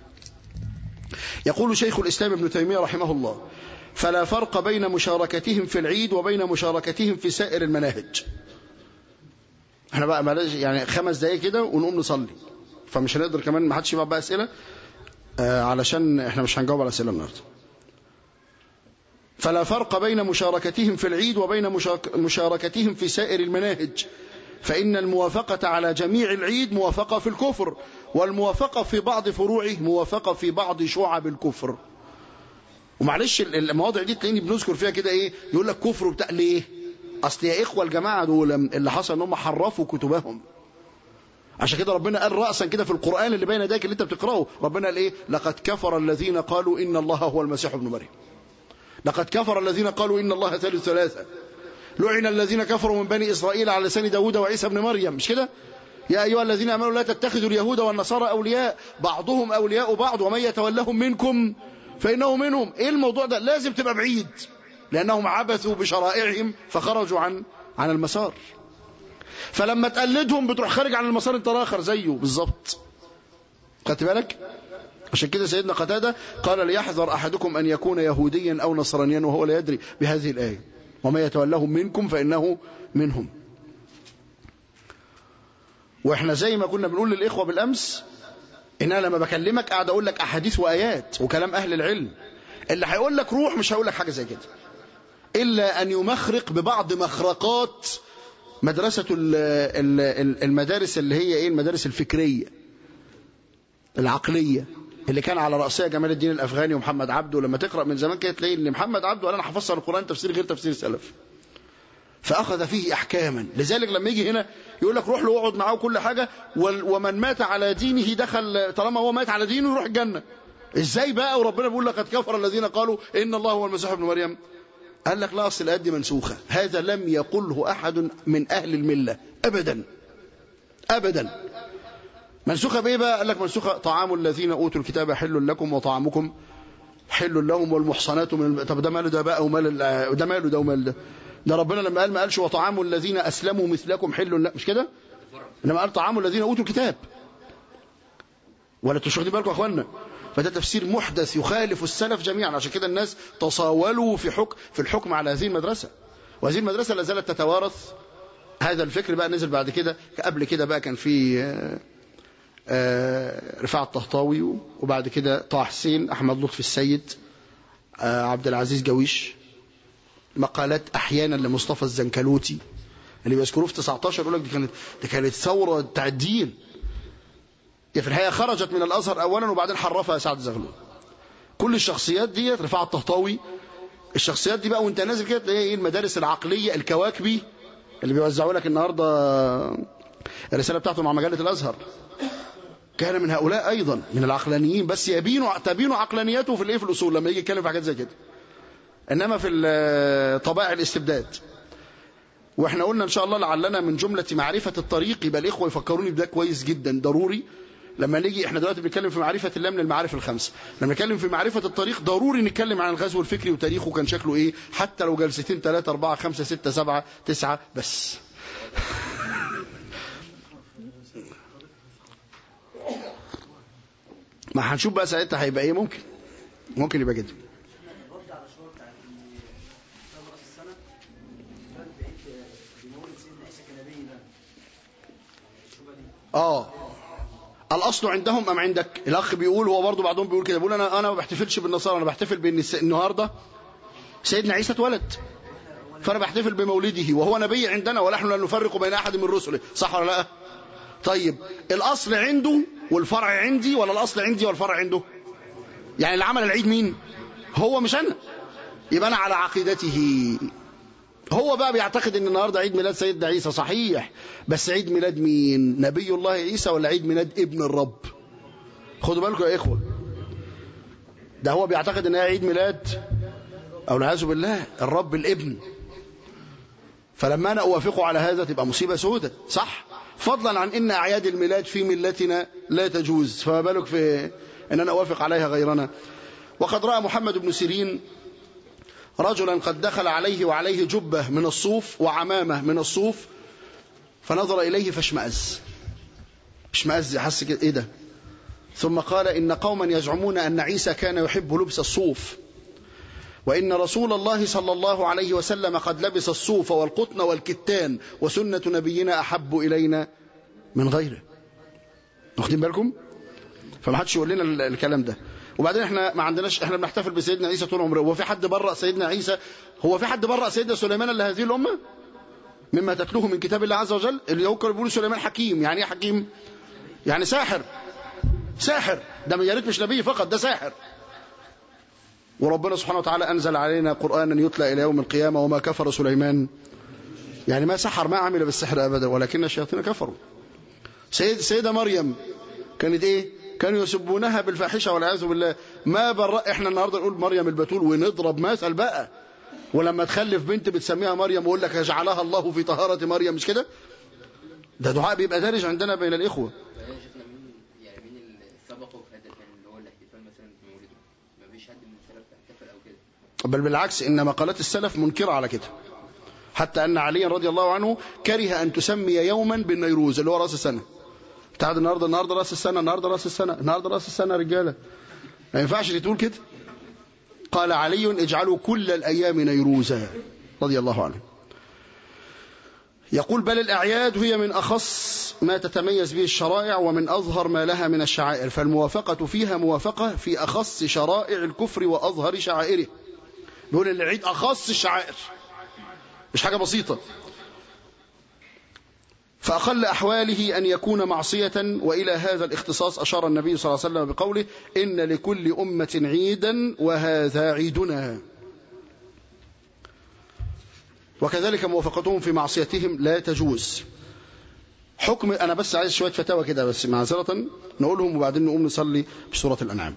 Speaker 1: يقول شيخ الإسلام ابن تيمية رحمه الله فلا فرق بين مشاركتهم في العيد وبين مشاركتهم في سائر المناهج. احنا بقى يعني 5 دقايق كده ونقوم نصلي، فمش هنقدر كمان، ما حدش يبقى بقى أسئلة علشان احنا مش هنجاوب على أسئلة النهارده. فلا فرق بين مشاركتهم في العيد وبين مشاركتهم في سائر المناهج، فإن الموافقة على جميع العيد موافقة في الكفر، والموافقة في بعض فروعه موافقة في بعض شعب الكفر. ومعلش المواضع دي تلاقيني بنذكر فيها كده يقول لك كفر وبتاع ليه؟ أصل يا إخوة الجماعة دول اللي حصل أنهم حرفوا كتبهم. عشان كده ربنا قال رأسا كده في القرآن اللي بين يديك اللي انت بتقرأه، ربنا قال لقد كفر الذين قالوا إن الله هو المسيح ابن مريم، لقد كفر الذين قالوا إن الله ثالث ثلاثة، لعن الذين كفروا من بني إسرائيل على لسان داود وعيسى ابن مريم. مش كده؟ يا أيها الذين آمنوا لا تتخذوا اليهود والنصارى أولياء بعضهم أولياء بعض ومن يتولهم منكم فإنه منهم. إيه الموضوع ده؟ لازم تبقى بعيد، لأنهم عبثوا بشرائعهم فخرجوا عن المسار. فلما تقلدهم بتروح خارج عن المسار انت آخر زيه بالظبط. خدت بالك؟ عشان كده سيدنا قتادة قال ليحذر أحدكم أن يكون يهوديا أو نصرانيا وهو لا يدري بهذه الآية، وما يتولهم منكم فإنه منهم. وإحنا زي ما كنا بنقول للإخوة بالأمس، إن أنا لما بكلمك قاعد أقول لك أحاديث وآيات وكلام أهل العلم، اللي هيقول لك روح مش هيقول لك حاجة زي كده إلا أن يمخرق ببعض مخرقات مدرسة المدارس اللي هي المدارس الفكرية العقلية اللي كان على رأسها جمال الدين الأفغاني ومحمد عبده. لما تقرأ من زمان كده تلاقي ان محمد عبده قال انا هفسر القرآن تفسير غير تفسير السلف، فأخذ فيه أحكاما. لذلك لما يجي هنا يقول لك روح له واقعد معاه كل حاجة، ومن مات على دينه دخل، طالما هو مات على دينه يروح الجنة. ازاي بقى وربنا بيقول لقد كفر الذين قالوا إن الله هو المسيح ابن مريم؟ قال لك لا، أصل الآيات دي منسوخة. هذا لم يقله أحد من أهل الملة أبدا أبدا. منسوخة بإيه بقى؟ قال لك منسوخة طعام الذين أوتوا الكتاب حل لكم وطعامكم حل لهم والمحصنات من طب ده ماله ده بقى ومال ده ماله ده ومال ده؟ ده ربنا لما قال ما قالش وطعام الذين أسلموا مثلكم حل، لا مش كده؟ إنما قال طعام الذين أوتوا الكتاب. ولا تشغلوا بالكم يا أخوانا؟ فده تفسير محدث يخالف السلف جميعا. عشان كده الناس تصاولوا في الحكم على هذه المدرسة، وهذه المدرسة لا زالت تتوارث هذا الفكر. بقى نزل بعد كده، قبل كده بقى كان في رفاعة الطهطاوي، وبعد كده طه حسين، أحمد لطفي السيد، عبد العزيز جويش، مقالات أحيانا لمصطفى الزنكلوتي اللي بيذكروه في 19 يقول لك دي كانت ثورة بتاع الدين. في الحقيقة خرجت من الأزهر أولا وبعدين حرفها سعد زغلول. كل الشخصيات دي رفاعة الطهطاوي، الشخصيات دي بقى وانت نازل كده تلاقي المدارس العقلية الكواكبي اللي بيوزعوا لك النهاردة الرسالة بتاعته مع مجلة الأزهر، كان من هؤلاء أيضا من العقلانيين، بس تبين عقلانيته في في الأصول لما يجي يتكلم في حاجات زي كده. إنما في طبائع الاستبداد. واحنا قلنا إن شاء الله لعلنا من جملة معرفة الطريق، يبقى الإخوة يفكروني بده كويس جدا ضروري. لما نيجي احنا دلوقتي بنتكلم في معرفة الله من المعارف الخمسة، لما نتكلم في معرفة الطريق ضروري نتكلم عن الغزو الفكري وتاريخه كان شكله ايه، حتى لو جلستين 3 4 5 6 7 9 بس. ما هنشوف بقى ساعتها هيبقى ايه. ممكن يبقى كده. الأصل عندهم أم عندك؟ الأخ بيقول، هو برضه بعضهم بيقول كده، بيقول أنا ما بحتفلش بالنصارى، أنا بحتفل بأن النهاردة سيدنا عيسى اتولد، فأنا بحتفل بمولده وهو نبي عندنا ونحن لا نفرق بين أحد من رسله. صح ولا لا؟ طيب الأصل عنده والفرع عندي، ولا الأصل عندي والفرع عنده؟ يعني اللي عمل العيد مين؟ هو مش أنا. يبقى أنا على عقيدته. هو بقى بيعتقد ان النهارده عيد ميلاد سيدنا عيسى، صحيح، بس عيد ميلاد مين؟ نبي الله عيسى ولا عيد ميلاد ابن الرب؟ خدوا بالكم يا إخوة، ده هو بيعتقد ان هي عيد ميلاد او العياذ بالله الرب الابن. فلما انا اوافقه على هذا تبقى مصيبه سودة، صح؟ فضلا عن ان اعياد الميلاد في ملتنا لا تجوز، فما بالك في ان انا اوافق عليها غيرنا. وقد راى محمد بن سيرين رجلا قد دخل عليه وعليه جبه من الصوف وعمامه من الصوف، فنظر اليه فاشمأز، حس كده ايه ده؟ ثم قال إن قوما يزعمون أن عيسى كان يحب لبس الصوف، وإن رسول الله صلى الله عليه وسلم قد لبس الصوف والقطن والكتان، وسنة نبينا أحب إلينا من غيره. واخدين بالكم؟ فما حدش يقول لنا الكلام ده. وبعدين احنا ما عندناش، احنا بنحتفل بسيدنا عيسى طول عمره. هو في حد برأ سيدنا عيسى؟ هو في حد برأ سيدنا سليمان لهذه الأمة مما تتلوه من كتاب الله عز وجل؟ اللي هو كانوا بيقولوا سليمان حكيم. يعني ايه حكيم؟ يعني ساحر. ده يا ريت مش نبي فقط، ده ساحر. وربنا سبحانه وتعالى أنزل علينا قرآنا يتلى إلى يوم القيامة وما كفر سليمان، يعني ما سحر، ما عمل بالسحر أبدا، ولكن الشياطين كفروا. سيدة مريم كانت إيه؟ كانوا يسبونها بالفاحشة والعياذ بالله. ما برأ إحنا النهاردة نقول مريم البتول ونضرب مثل بقى، ولما تخلف بنت بتسميها مريم ويقول لك جعلها الله في طهارة مريم، مش كده؟ ده دعاء بيبقى دارج عندنا بين الإخوة. بل بالعكس، إن مقالات السلف منكرة على كده، حتى أن علي رضي الله عنه كره أن تسمي يوما بالنيروز اللي هو رأس السنة. تعال النهاردة رأس السنة، النهاردة رأس السنة رجالة، ما ينفعش تقول كده. قال علي اجعلوا كل الأيام نيروزا رضي الله عنه. يقول بل الأعياد هي من أخص ما تتميز به الشرائع ومن أظهر ما لها من الشعائر، فالموافقة فيها موافقة في أخص شرائع الكفر وأظهر شعائره. بيقول ان العيد أخص الشعائر، مش حاجة بسيطة. فأقل أحواله أن يكون معصية، وإلى هذا الاختصاص أشار النبي صلى الله عليه وسلم بقوله إن لكل أمة عيدا وهذا عيدنا. وكذلك موافقتهم في معصيتهم لا تجوز. حكم، أنا بس عايز شوية فتاوى كده بس معذرة نقولهم وبعدين نقوم نصلي بسورة الأنعام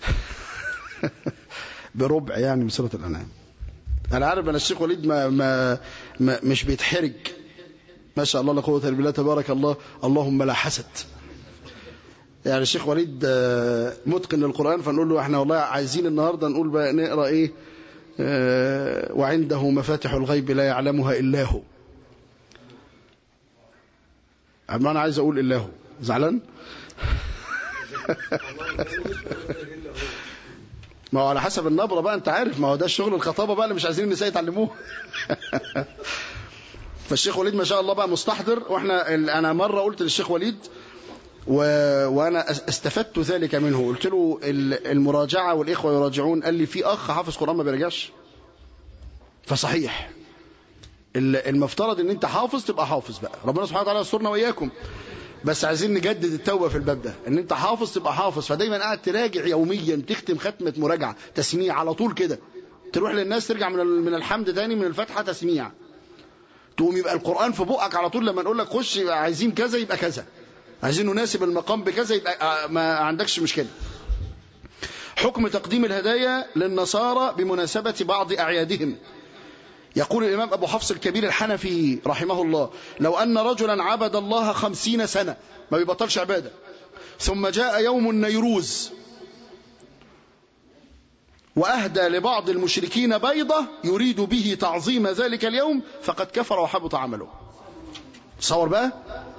Speaker 1: بربع يعني من سورة الأنعام. أنا عارف أن الشيخ وليد ما مش بيتحرج، ما شاء الله لا قوة إلا بالله تبارك الله، اللهم لا حسد. يعني الشيخ وليد متقن للقرآن، فنقول له احنا والله عايزين النهاردة نقول بقى نقرأ ايه وعنده مفاتح الغيب لا يعلمها إلا هو. أما أنا عايز أقول إلا هو، زعلان؟ ما هو على حسب النبرة بقى، أنت عارف، ما هو ده الشغل الخطابة بقى اللي مش عايزين النساء يتعلموه. فالشيخ وليد ما شاء الله بقى مستحضر. واحنا أنا مرة قلت للشيخ وليد وأنا استفدت ذلك منه، قلت له المراجعة والإخوة يراجعون، قال لي في أخ حافظ قرآن ما بيرجعش. فصحيح المفترض ان انت حافظ تبقى حافظ بقى، ربنا سبحانه وتعالى يسترنا وإياكم، بس عايزين نجدد التوبة في الباب ده، ان انت حافظ تبقى حافظ. فدايما قاعد تراجع يوميا، تختم ختمة مراجعة تسميع على طول كده، تروح للناس ترجع من الحمد تاني من الفتحة تسميع، تقوم يبقى القرآن في بقك على طول. لما نقول لك خش عايزين كذا يبقى كذا، عايزين نناسب المقام بكذا يبقى ما عندكش مشكلة. حكم تقديم الهدايا للنصارى بمناسبة بعض أعيادهم. يقول الإمام أبو حفص الكبير الحنفي رحمه الله لو أن رجلا عبد الله 50 سنة ما بيبطلش عبادة، ثم جاء يوم النيروز وأهدى لبعض المشركين بيضة يريد به تعظيم ذلك اليوم فقد كفر وحبط عمله. تصور بقى،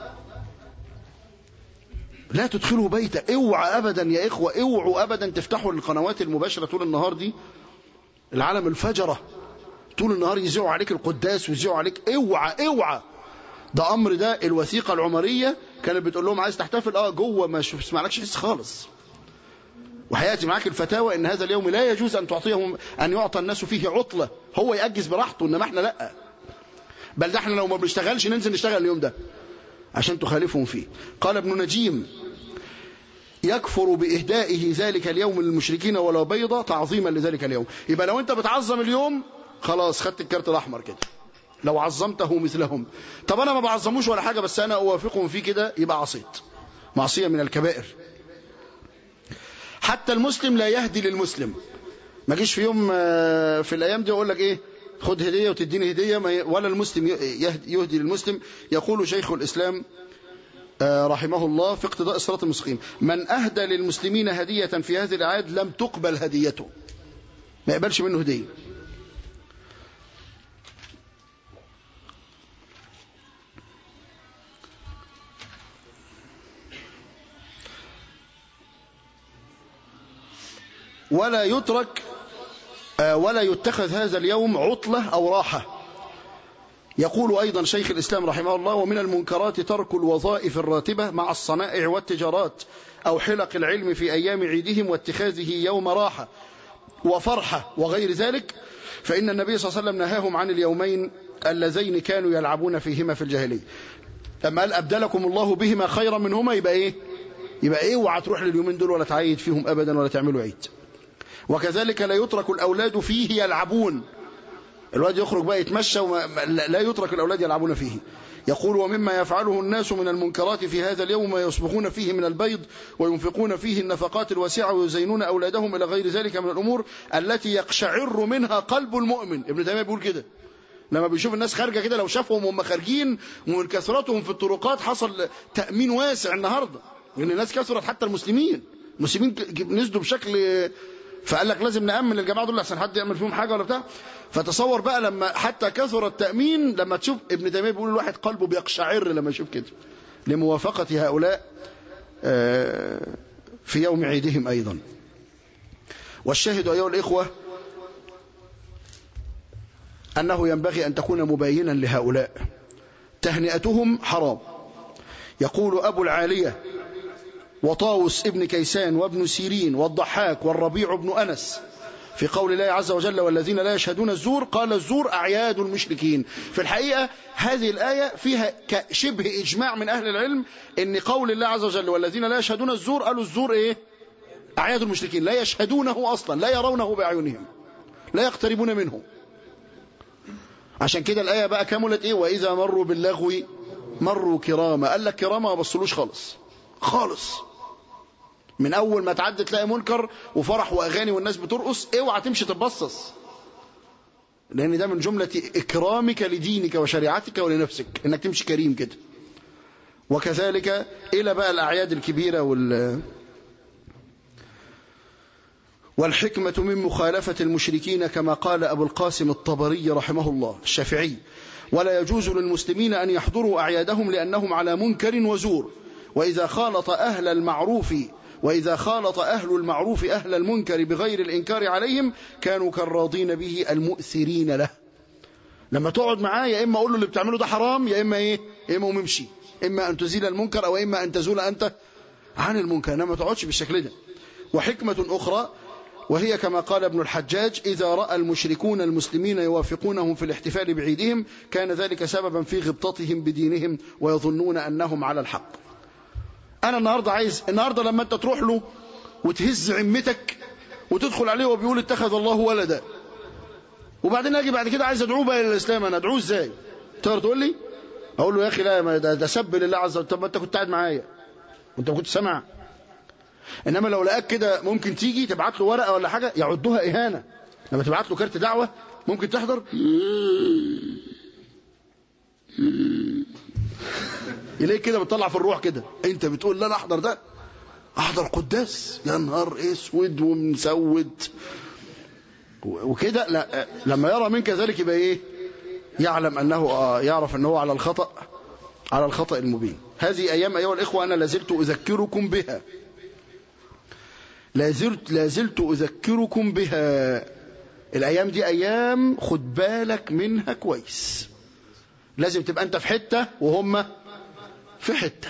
Speaker 1: لا تدخلوا بيتا. اوعى أبدا يا إخوة، اوعوا أبدا تفتحوا القنوات المباشرة طول النهار دي، العالم الفجرة طول النهار يذيعوا عليك القداس ويذيعوا عليك. اوعى اوعى، ده امر، ده الوثيقه العمريه كانت بتقول لهم عايز تحتفل جوه ما تسمعلكش حس خالص. وهياتي معاك الفتاوى ان هذا اليوم لا يجوز ان تعطيهم، ان يعطى الناس فيه عطله، هو يأجز براحته، انما احنا لا، بل ده احنا لو ما بنشتغلش ننزل نشتغل اليوم ده عشان تخالفهم فيه. قال ابن نجيم يكفر بإهدائه ذلك اليوم للمشركين ولو بيضة تعظيما لذلك اليوم. يبقى لو أنت بتعظم اليوم خلاص خدت الكارت الأحمر كده، لو عظمته مثلهم. طب أنا ما بعظموش ولا حاجة بس أنا أوافقهم فيه كده، يبقى عصيت، معصية من الكبائر. حتى المسلم لا يهدي للمسلم. ما جيش في يوم في الأيام دي أقول لك إيه خد هدية وتديني هدية، ولا المسلم يهدي للمسلم. يقول شيخ الإسلام رحمه الله في اقتضاء الصراط المستقيم: من أهدى للمسلمين هدية في هذه الأعياد لم تقبل هديته، ما يقبلش منه هدية. ولا يترك ولا يتخذ هذا اليوم عطلة أو راحة. يقول أيضا شيخ الإسلام رحمه الله: ومن المنكرات ترك الوظائف الراتبة مع الصنائع والتجارات أو حلق العلم في أيام عيدهم واتخاذه يوم راحة وفرحة وغير ذلك، فإن النبي صلى الله عليه وسلم نهاهم عن اليومين اللذين كانوا يلعبون فيهما في الجاهلية. لما قال أبدلكم الله بهما خيرا منهما، يبقى إيه؟ اوعى تروح لليومين دول ولا تعيد فيهم أبدا ولا تعملوا عيد. وكذلك لا يترك الأولاد فيه يلعبون، الولد يخرج بقى يتمشى لا يترك الأولاد يلعبون فيه. يقول: ومما يفعله الناس من المنكرات في هذا اليوم ما يصبغون فيه من البيض وينفقون فيه النفقات الواسعة ويزينون أولادهم إلى غير ذلك من الأمور التي يقشعر منها قلب المؤمن. ابن تيمية بيقول كده، لما بيشوف الناس خارجة كده، لو شافهم وهم خارجين ومن كثرتهم في الطرقات حصل تأمين واسع النهاردة، لأن الناس كثرت حتى المسلمين نزلوا بشكل، فقال لك لازم نأمن الجماعة دول لحسن حد يعمل فيهم حاجة ولا بتاع. فتصور بقى لما حتى كثر التأمين، لما تشوف ابن تيمية بيقول الواحد قلبه بيقشعر لما يشوف كده، لموافقة هؤلاء في يوم عيدهم أيضا. والشاهد أيها الإخوة أنه ينبغي أن تكون مبينا لهؤلاء، تهنئتهم حرام. يقول أبو العالية وطاوس ابن كيسان وابن سيرين والضحاك والربيع بن أنس في قول الله عز وجل: والذين لا يشهدون الزور، قال: الزور أعياد المشركين. في الحقيقة هذه الآية فيها شبه إجماع من أهل العلم إن قول الله عز وجل: والذين لا يشهدون الزور، قالوا الزور إيه؟ أعياد المشركين، لا يشهدونه أصلا، لا يرونه بأعينهم، لا يقتربون منه. عشان كده الآية بقى كملت إيه؟ وإذا مروا باللغو مروا كراما. قال لك كراما ما بصلوش خالص خالص. من أول ما تعدي تلاقي منكر وفرح وأغاني والناس بترقص، اوعى تمشي تتبصص، لأن ده من جملة إكرامك لدينك وشريعتك ولنفسك، إنك تمشي كريم كده. وكذلك إلى بقى الأعياد الكبيرة والحكمة من مخالفة المشركين كما قال أبو القاسم الطبري رحمه الله الشافعي: ولا يجوز للمسلمين أن يحضروا أعيادهم لأنهم على منكر وزور، وإذا خالط أهل المعروف أهل المنكر بغير الإنكار عليهم كانوا كالراضين به المؤثرين له. لما تقعد معاه يا إما أقول له اللي بتعمله ده حرام، يا إما إيه؟ يا إما وممشي، إما أن تزيل المنكر أو إما أن تزول أنت عن المنكر، إنما ما تقعدش بالشكل ده. وحكمة أخرى وهي كما قال ابن الحجاج: إذا رأى المشركون المسلمين يوافقونهم في الاحتفال بعيدهم كان ذلك سببا في غبطتهم بدينهم ويظنون أنهم على الحق. أنا النهاردة لما أنت تروح له وتهز عمتك وتدخل عليه وبيقول اتخذ الله ولدا، وبعدين أجي بعد كده عايز أدعوه بقى إلى الإسلام، أنا أدعوه إزاي؟ تقدر تقول لي؟ أقول له يا أخي لا، ده سب لله عز وجل. طب ما أنت كنت قاعد معايا وأنت ما كنت سامع. إنما لو لقاك كده ممكن تيجي تبعت له ورقة ولا حاجة يعدها إهانة. لما تبعت له كارت دعوة ممكن تحضر إليك كده بتطلع في الروح كده، أنت بتقول لا أنا أحضر ده، أحضر قداس، يا نهار اسود ومسود وكده. لا، لما يرى منك ذلك يبقى إيه؟ يعلم أنه يعرف أنه على الخطأ المبين. هذه أيام أيها الإخوة أنا لازلت أذكركم بها، لازلت أذكركم بها. الأيام دي أيام خد بالك منها كويس، لازم تبقى أنت في حتة وهم في حتة.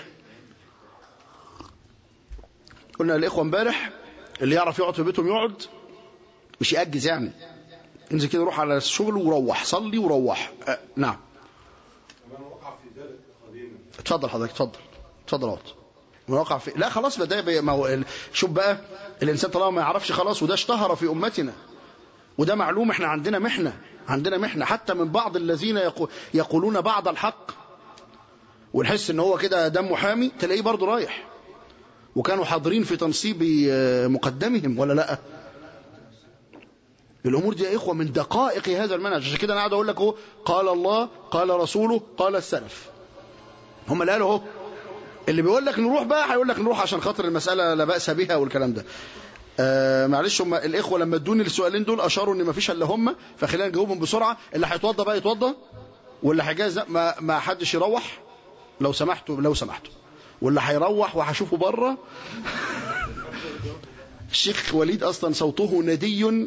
Speaker 1: قلنا للإخوة امبارح اللي يعرف يقعد في بيتهم يقعد، مش يأجز يعني، انزل كده روح على الشغل وروح صلي وروح. نعم. اتفضل حضرتك، اتفضل اقعد. ويقع في لا خلاص ده شوف بقى الإنسان طالما ما يعرفش خلاص، وده اشتهر في أمتنا، وده معلوم. احنا عندنا محنة حتى من بعض الذين يقولون بعض الحق، ونحس ان هو كده دم حامي، تلاقيه برضه رايح. وكانوا حاضرين في تنصيب مقدمهم ولا لا؟ الأمور دي يا إخوة من دقائق هذا المنهج. عشان كده أنا قاعد أقول لك اهو، قال الله قال رسوله قال السلف، هم اللي قالوا اهو. اللي بيقول لك نروح بقى هيقول لك نروح عشان خاطر المسألة لا بأس بها والكلام ده. معلش، هم الإخوة لما ادوني السؤالين دول أشاروا إن ما فيش إلا هم، فخلينا نجاوبهم بسرعة. اللي هيتوضى بقى يتوضى، واللي هيجاز ما حدش يروح لو سمحتوا. واللي هيروح وهشوفه بره الشيخ وليد أصلا صوته ندي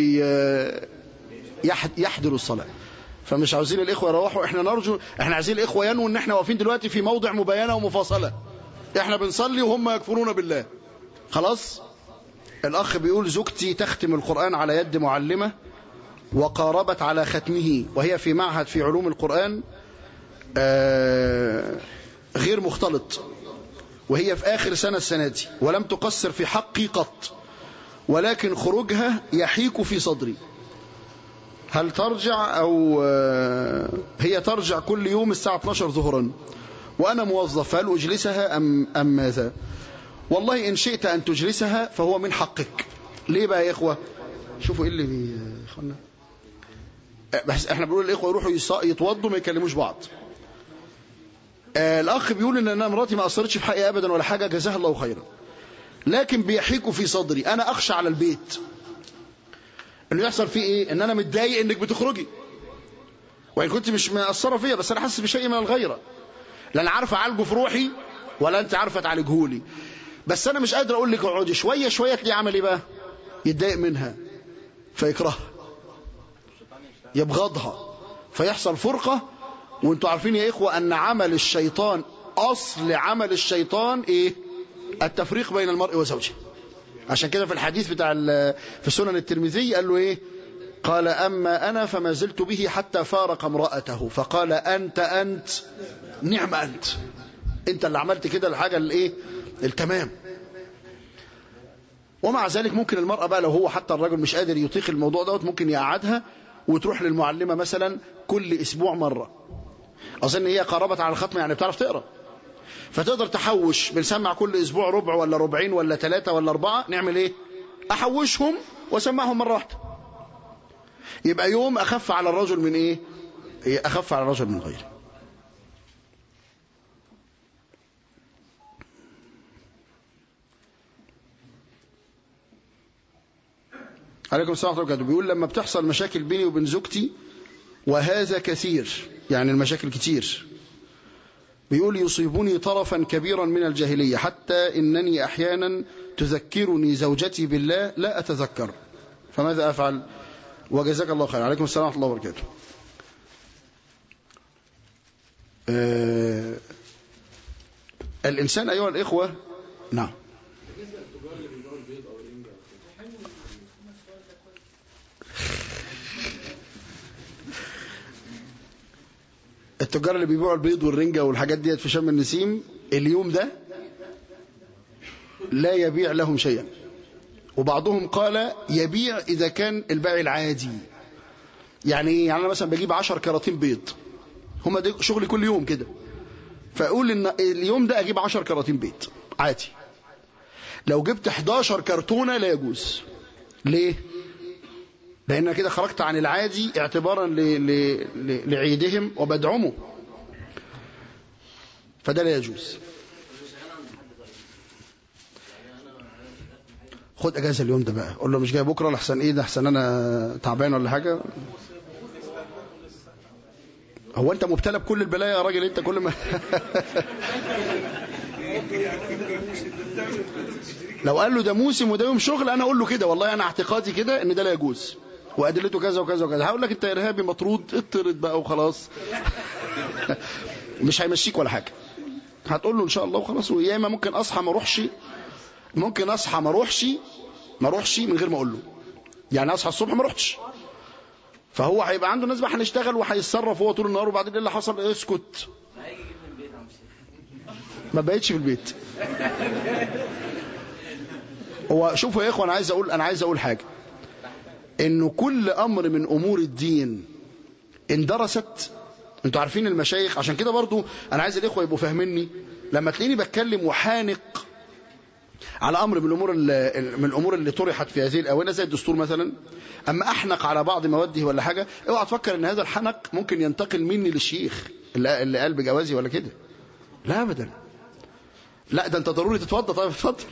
Speaker 1: يحضر الصلاة، فمش عاوزين الإخوة يروحوا. احنا عايزين الإخوة ينووا ان احنا واقفين دلوقتي في موضع مباينة ومفاصلة، احنا بنصلي وهم يكفرون بالله. خلاص. الأخ بيقول زوجتي تختم القرآن على يد معلمة، وقاربت على ختمه وهي في معهد في علوم القرآن غير مختلط، وهي في آخر سنة السنة دي، ولم تقصر في حقي قط، ولكن خروجها يحيك في صدري. هل ترجع أو هي ترجع كل يوم الساعة 12 ظهرا، وأنا موظف، هل أجلسها أم ماذا؟ والله إن شئت أن تجلسها فهو من حقك. ليه بقى يا إخوة؟ شوفوا إيه اللي إخوانا، بس إحنا بنقول الإخوة يروحوا يتوضوا ما يكلموش بعض. الأخ بيقول إن أنا مراتي ما قصرتش في حقي أبدا ولا حاجة، جزاها الله خيرا، لكن بيحيكوا في صدري. أنا أخشى على البيت إنه يحصل فيه إيه؟ إن أنا متضايق إنك بتخرجي، وإن كنت مش مقصرة فيها، بس أنا حاسس بشيء من الغيرة، لا أنا عارفة أعالجه في روحي ولا أنت عارفة تعالجهولي، بس أنا مش قادر أقول لك اقعدي شوية. تلاقيه عمل إيه بقى؟ يتضايق منها فيكرهها، يبغضها، فيحصل فرقة. وانتوا عارفين يا إخوة أن عمل الشيطان، أصل عمل الشيطان إيه؟ التفريق بين المرء وزوجه. عشان كده في الحديث بتاع في سنن الترمذي قال له إيه؟ قال أما أنا فما زلت به حتى فارق امرأته، فقال أنت نعم أنت اللي عملت كده الحاجة الإيه؟ التمام. ومع ذلك ممكن المرأة بقى لو هو حتى الرجل مش قادر يطيق الموضوع دوت، ممكن يقعدها وتروح للمعلمة مثلا كل أسبوع مرة. أظن هي قربت على الختم، يعني بتعرف تقرأ، فتقدر تحوش. بنسمع كل أسبوع ربع ولا ربعين ولا 3 ولا 4. نعمل إيه؟ أحوشهم وأسمعهم مرة واحدة، يبقى يوم أخف على الرجل من إيه؟ أخف على الرجل من غيره. عليكم السلام ورحمة الله وبركاته. بيقول لما بتحصل مشاكل بيني وبين زوجتي، وهذا كثير، يعني المشاكل كتير، بيقول يصيبني طرفا كبيرا من الجاهلية، حتى إنني أحيانا تذكرني زوجتي بالله لا أتذكر، فماذا أفعل؟ وجزاك الله خير. عليكم السلام ورحمة الله وبركاته. الإنسان أيها الإخوة، نعم، التجار اللي بيبيعوا البيض والرنجة والحاجات ديت في شم النسيم، اليوم ده لا يبيع لهم شيئا. وبعضهم قال يبيع إذا كان البيع العادي. يعني أنا مثلا بجيب 10 كراتين بيض، هم ده شغلي كل يوم كده، فأقول إن اليوم ده أجيب 10 كراتين بيض عادي. لو جبت 11 كرتونة لا يجوز. ليه؟ لأن كده خرجت عن العادي اعتبارا لعيدهم وبدعمه، فده لا يجوز. خد اجازه اليوم ده بقى، قول له مش جاي بكره لحسن ايه ده، احسن انا تعبان ولا حاجه. هو انت مبتلى بكل البلايا يا راجل؟ انت كل ما لو قال له ده موسم وده يوم شغل، انا اقول له كده والله انا اعتقادي كده ان ده لا يجوز، وادلته كذا وكذا وكذا. هقول لك انت ارهابي مطرود، اطرد بقى وخلاص. مش هيمشيك ولا حاجه، هتقول له ان شاء الله وخلاص. ويا اما ممكن اصحى ما اروحش، ممكن اصحى ما اروحش من غير ما اقول له، يعني اصحى الصبح ما اروحش، فهو هيبقى عنده ناس بقى هنشتغل وهيتصرف هو طول النهار، وبعدين ايه اللي حصل؟ اسكت. ما بقتش في البيت. هو شوفوا يا اخوان، انا عايز اقول حاجه، انه كل امر من امور الدين اندرست. انتوا عارفين المشايخ، عشان كده برضو انا عايز الاخوه يبقوا فاهميني، لما تلاقيني بتكلم وحانق على امر من الامور اللي طرحت في هذه الاونه زي الدستور مثلا، اما احنق على بعض مواده ولا حاجه، اوعى تفكر ان هذا الحنق ممكن ينتقل مني للشيخ اللي قال بجوازي ولا كده. لا ابدا. لا ده انت ضروري تتوضى. طيب اتفضل.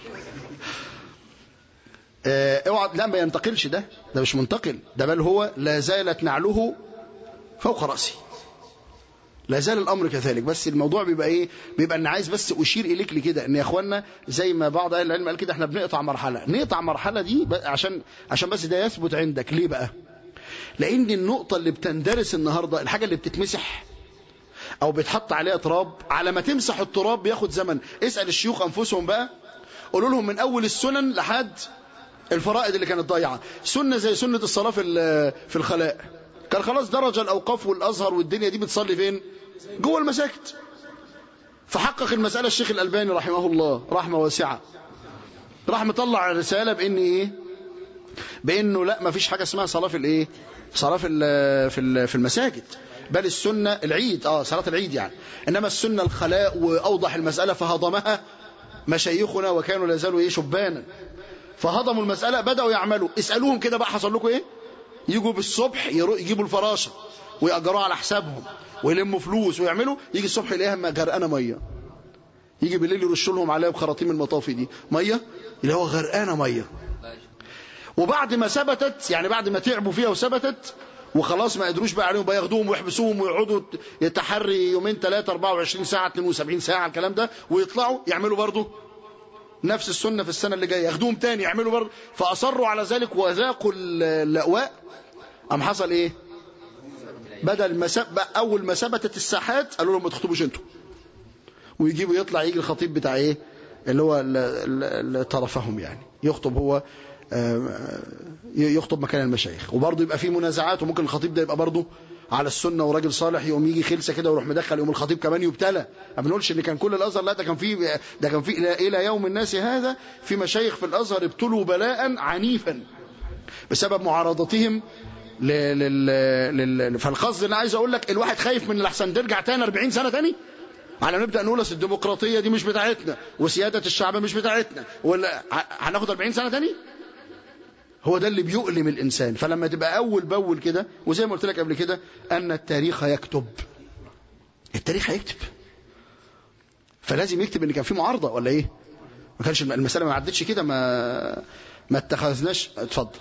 Speaker 1: اوعى، لا ما ينتقلش، ده مش منتقل، ده بل هو لا زالت نعله فوق راسي، لا زال الامر كذلك. بس الموضوع بيبقى ايه؟ بيبقى ان عايز بس اشير اليك لكده، ان يا اخوانا زي ما بعض اهل العلم قال كده، احنا بنقطع مرحله دي عشان بس ده يثبت عندك. ليه بقى؟ لان النقطه اللي بتندرس النهارده، الحاجه اللي بتتمسح او بيتحط عليها تراب، على ما تمسح التراب بياخد زمن. اسال الشيوخ انفسهم بقى، قولوا لهم من اول السنن لحد الفرائض اللي كانت ضايعه. سنه زي سنه الصلاه في الخلاء، كان خلاص درج الاوقاف والازهر والدنيا دي بتصلي فين؟ جوه المساجد. فحقق المساله الشيخ الالباني رحمه الله رحمه واسعه، راح مطلع رساله بان ايه؟ بانه لا، ما فيش حاجه اسمها صلاه في الايه؟ صلاه في المساجد، بل السنه العيد، صلاه العيد يعني، انما السنه الخلاء. واوضح المساله فهضمها مشايخنا وكانوا لا زالوا شبانا، فهضموا المساله، بداوا يعملوا. اسالوهم كده بقى حصل لكم ايه؟ يجوا بالصبح يجيبوا الفراشه ويأجروها على حسابهم ويلموا فلوس ويعملوا، يجي الصبح يلاقيها غرقانه ميه، يجي بالليل يرشوا لهم عليها بخراطيم المطافي دي ميه اللي هو غرقانه ميه. وبعد ما ثبتت، يعني بعد ما تعبوا فيها وثبتت وخلاص ما قدروش بقى عليهم، بقى ياخدوهم ويحبسوهم ويقعدوا يتحري يومين 3 24 ساعه 72 ساعه الكلام ده، ويطلعوا يعملوا برضه نفس السنه في السنه اللي جايه، ياخدوهم تاني يعملوا برضه. فاصروا على ذلك وذاقوا اللأواء. ام حصل ايه؟ بدل اول ما ثبتت الساحات قالوا لهم ما تخطبوش انتوا، ويجيبوا يطلع يجي الخطيب بتاع ايه اللي هو اللي طرفهم، يعني يخطب هو، يخطب مكان المشايخ. وبرضه يبقى في منازعات، وممكن الخطيب ده يبقى برضه على السنه وراجل صالح، يقوم يجي خلسه كده ويروح مدخل، يقوم الخطيب كمان يبتلى. ما بنقولش ان كان كل الازهر، لا، ده كان في الى يوم الناس هذا في مشايخ في الازهر ابتلوا بلاء عنيفا بسبب معارضتهم فالقصد اللي عايز اقول لك، الواحد خايف من الاحسن ترجع تاني 40 سنه تاني على نبدا نقول اصل الديمقراطيه دي مش بتاعتنا وسياده الشعب مش بتاعتنا، ولا هناخد 40 سنه تاني؟ هو ده اللي بيؤلم الانسان. فلما تبقى اول باول كده، وزي ما قلت لك قبل كده ان التاريخ يكتب، التاريخ هيكتب، فلازم يكتب ان كان في معارضه ولا ايه. ما كانش المساله ما عدتش كده، ما اتخذناش. اتفضل.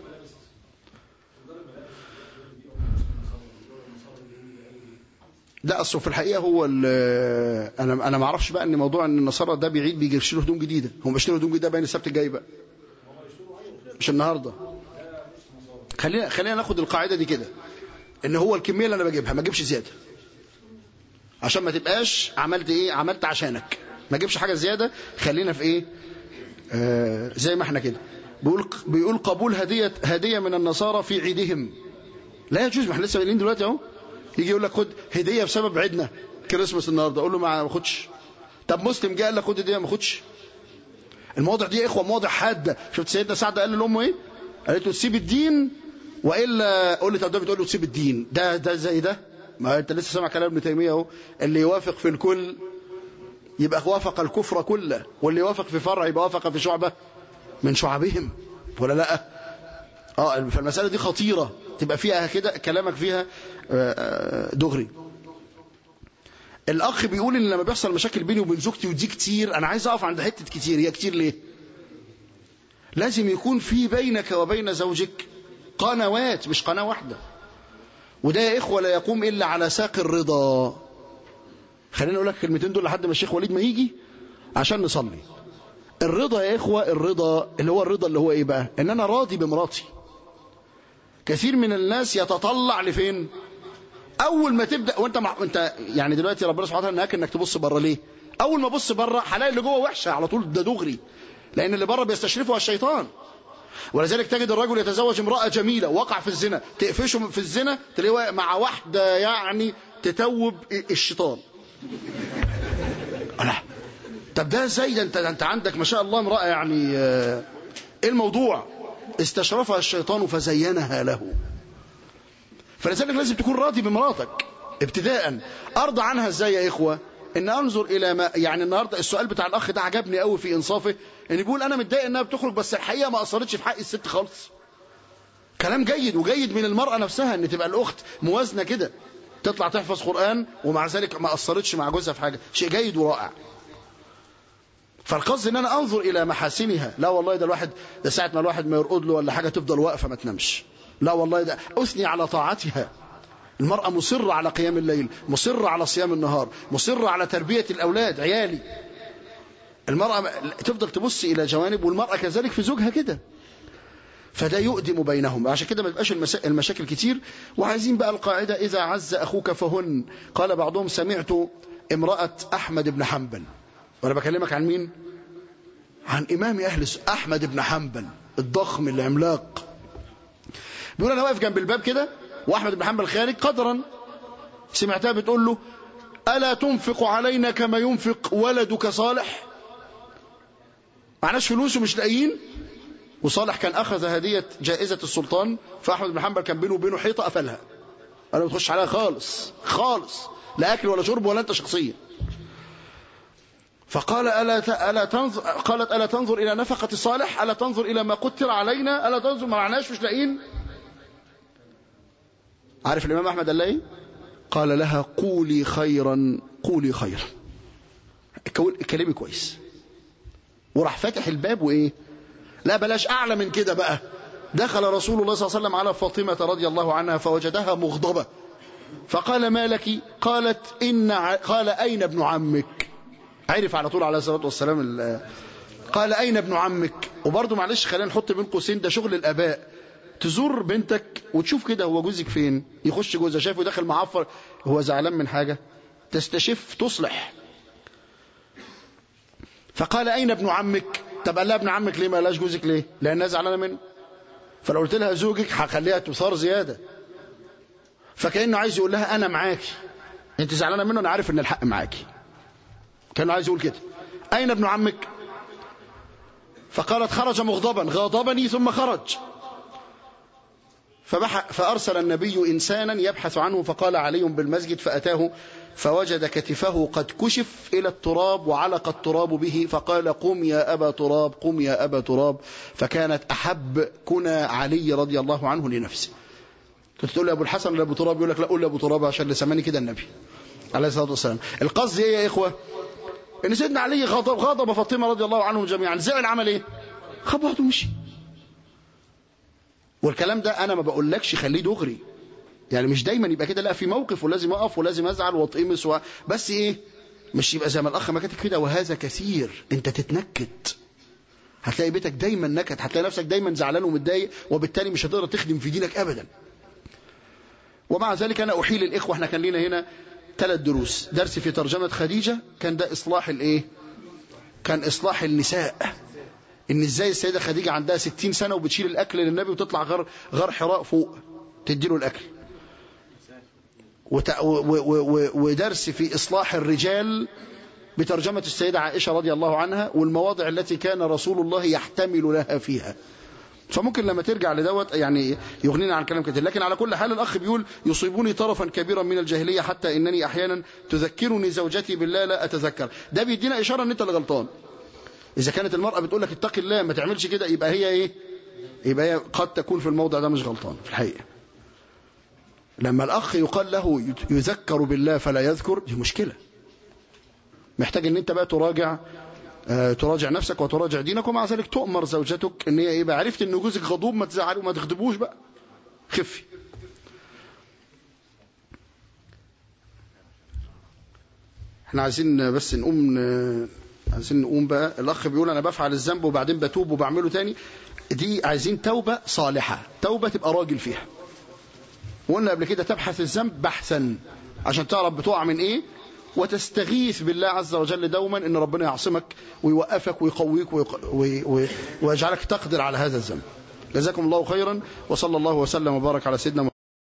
Speaker 1: لا اصله في الحقيقه هو انا ما اعرفش بقى ان موضوع ان النصارى ده بيعيد بيجي يشتروا هدوم جديده. هم بيشتروا هدوم جديده باين السبت الجاي بقى، مش النهارده. خلينا ناخد القاعده دي كده، ان هو الكميه اللي انا بجيبها ما اجيبش زياده، عشان ما تبقاش عملت ايه، عملت عشانك، ما اجيبش حاجه زياده. خلينا في ايه، زي ما احنا كده. بيقول قبول هديه من النصارى في عيدهم لا يجوز. ما احنا لسه قايلين دلوقتي اهو، يجي يقول لك خد هديه بسبب عيدنا كريسماس النهارده، اقول له ما اخدش. طب مسلم جه قال لك خد هديه، ما اخدش. المواضع دي يا اخوه مواضع حاده. شفت سيدنا سعد قال لامه ايه؟ قالت له تسيب الدين والا، قول لي طب ده بتقول له تسيب الدين، ده زي ده. ما انت لسه سامع كلام ابن تيميه اهو، اللي يوافق في الكل يبقى وافق الكفر كله، واللي يوافق في فرع يبقى وافق في شعبه من شعبهم، ولا لا؟ فالمساله دي خطيره، تبقى فيها كده كلامك فيها دغري. الاخ بيقول ان لما بيحصل مشاكل بيني وبين زوجتي ودي كتير، انا عايز اقف عند حته كتير. هي كتير ليه؟ لازم يكون في بينك وبين زوجك قنوات، مش قناه واحده. وده يا اخوه لا يقوم الا على ساق الرضا. خليني اقول لك الكلمتين دول لحد ما الشيخ وليد ما يجي عشان نصلي. الرضا يا اخوه، الرضا اللي هو الرضا اللي هو ايه بقى؟ ان انا راضي بمراتي. كثير من الناس يتطلع لفين؟ اول ما تبدا وانت يعني دلوقتي ربنا سبحانه وتعالى نهاك انك تبص بره. ليه؟ اول ما ابص بره هلاقي اللي جوه وحشه على طول، ده دغري، لان اللي بره بيستشرفه الشيطان. ولذلك تجد الرجل يتزوج امراه جميله وقع في الزنا، تقفشه في الزنا تلاقيه مع واحده يعني تتوب الشيطان، لا طب ده ازاي؟ ده انت عندك ما شاء الله امرأة يعني ايه الموضوع؟ استشرفها الشيطان فزينها له. فلذلك لازم تكون راضي بمراتك ابتداء. ارضى عنها ازاي يا اخوة؟ ان انظر الى ما يعني النهارده السؤال بتاع الاخ ده عجبني قوي في انصافه، ان بيقول انا متضايق انها بتخرج بس الحقيقه ما اثرتش في حق الست خالص. كلام جيد، وجيد من المرأة نفسها ان تبقى الاخت موازنة كده، تطلع تحفظ قرآن ومع ذلك ما اثرتش مع جوزها في حاجة، شيء جيد ورائع. فالقصد ان انا انظر الى محاسنها. لا والله ده الواحد ده ساعة ما الواحد ما يرقد له ولا حاجة تفضل واقفة ما تنامش. لا والله ده اثني على طاعتها. المرأة مصرة على قيام الليل، مصرة على صيام النهار، مصرة على تربية الأولاد عيالي. المرأة تفضل تبص إلى جوانب، والمرأة كذلك في زوجها كده. فده يؤدم بينهم. عشان كده ما تبقاش المشاكل كتير. وعايزين بقى القاعدة إذا عز أخوك فهن. قال بعضهم سمعت امرأة أحمد بن حنبل، وأنا بكلمك عن مين؟ عن إمام أهل أحمد بن حنبل الضخم العملاق. بيقول أنا واقف جنب الباب كده وأحمد بن حنبل خارج قدرا، سمعتها بتقول له ألا تنفق علينا كما ينفق ولدك صالح؟ معناش فلوس ومش لاقيين. وصالح كان أخذ هدية جائزة السلطان، فأحمد بن حنبل كان بينه وبينه حيطة قفلها، قال له ما تخش عليها خالص خالص، لا أكل ولا شرب ولا أنت شخصيا. فقال قالت ألا تنظر إلى نفقة صالح؟ ألا تنظر إلى ما قتر علينا؟ ألا تنظر ما معناش مش لاقيين؟ عارف الإمام أحمد قال ايه؟ قال لها قولي خيرا قولي خيرا، كلمي كويس. وراح فاتح الباب وإيه؟ لا بلاش أعلى من كده بقى. دخل رسول الله صلى الله عليه وسلم على فاطمة رضي الله عنها فوجدها مغضبة، فقال ما لك؟ قالت قال أين ابن عمك؟ عرف على طول عليه الصلاة والسلام. قال أين ابن عمك؟ وبرضه معلش خلينا نحط بين قوسين، ده شغل الآباء. تزور بنتك وتشوف كده هو جوزك فين، يخش جوزها شايفه داخل معفر، هو زعلان من حاجة، تستشف تصلح. فقال أين ابن عمك؟ طب قال لها ابن عمك ليه؟ ما قالهاش جوزك ليه؟ لأنها زعلانة منه. فلو قلت لها زوجك هخليها تثار زيادة، فكأنه عايز يقول لها أنا معاكي، أنت زعلانة منه، أنا عارف إن الحق معاكي. كانه عايز يقول كده. أين ابن عمك؟ فقالت خرج مغضبا، غاضبني ثم خرج. فأرسل النبي إنسانا يبحث عنه، فقال علي بالمسجد، فأتاه فوجد كتفه قد كشف إلى التراب وعلق التراب به، فقال قم يا أبا تراب قم يا أبا تراب. فكانت أحب كنى علي رضي الله عنه لنفسه. كنت تقول لي أبو الحسن ولا أبو تراب؟ يقول لك لا قول لي أبو تراب عشان لسماني كده النبي عليه الصلاة والسلام. القصد إيه يا إخوة؟ إن سيدنا علي غضب فاطمة رضي الله عنهم جميعا، زعل عمل إيه؟ خبط ومشي. والكلام ده أنا ما بقولكش خليه دغري، يعني مش دايما يبقى كده، لا في موقف ولازم أقف ولازم أزعل وأطقمس بس إيه، مش يبقى زي ما الأخ ما كاتب كده وهذا كثير. أنت تتنكت، هتلاقي بيتك دايما نكت، هتلاقي نفسك دايما زعلان ومتضايق، وبالتالي مش هتقدر تخدم في دينك أبدا. ومع ذلك أنا أحيل الإخوة، احنا كان لنا هنا 3 دروس. درس في ترجمة خديجة كان ده إصلاح الإيه؟ كان إصلاح النساء، إن إزاي السيدة خديجة عندها 60 سنة وبتشيل الأكل للنبي وتطلع غار حراء فوق تديله الأكل. ودرس في إصلاح الرجال بترجمة السيدة عائشة رضي الله عنها، والمواضع التي كان رسول الله يحتمل لها فيها. فممكن لما ترجع لدوت يعني يغنينا عن كلام كتير. لكن على كل حال الأخ بيقول يصيبني طرفا كبيرا من الجاهلية حتى إنني أحيانا تذكرني زوجتي بالله لا أتذكر. ده بيدينا إشارة أن أنت اللي غلطان. إذا كانت المرأة بتقول لك اتق الله ما تعملش كده، يبقى هي إيه؟ يبقى هي قد تكون في الموضع ده مش غلطان في الحقيقة. لما الأخ يقال له يذكر بالله فلا يذكر، دي مشكلة. محتاج ان انت بقى تراجع نفسك وتراجع دينك، ومع ذلك تؤمر زوجتك ان هي ايه بقى، عرفت ان جوزك غضوب ما تزعله وما تغضبوش بقى، خفي. احنا عايزين بس نقوم بقى. الاخ بيقول انا بفعل الذنب وبعدين بتوب وبعمله تاني. دي عايزين توبة صالحة، توبة تبقى راجل فيها. وقلنا قبل كده تبحث الذنب بحثا عشان تعرف بتقع من ايه، وتستغيث بالله عز وجل دوما ان ربنا يعصمك ويوقفك ويقويك ويجعلك تقدر على هذا الذنب. جزاكم الله خيرا، وصلى الله وسلم وبارك على سيدنا محمد.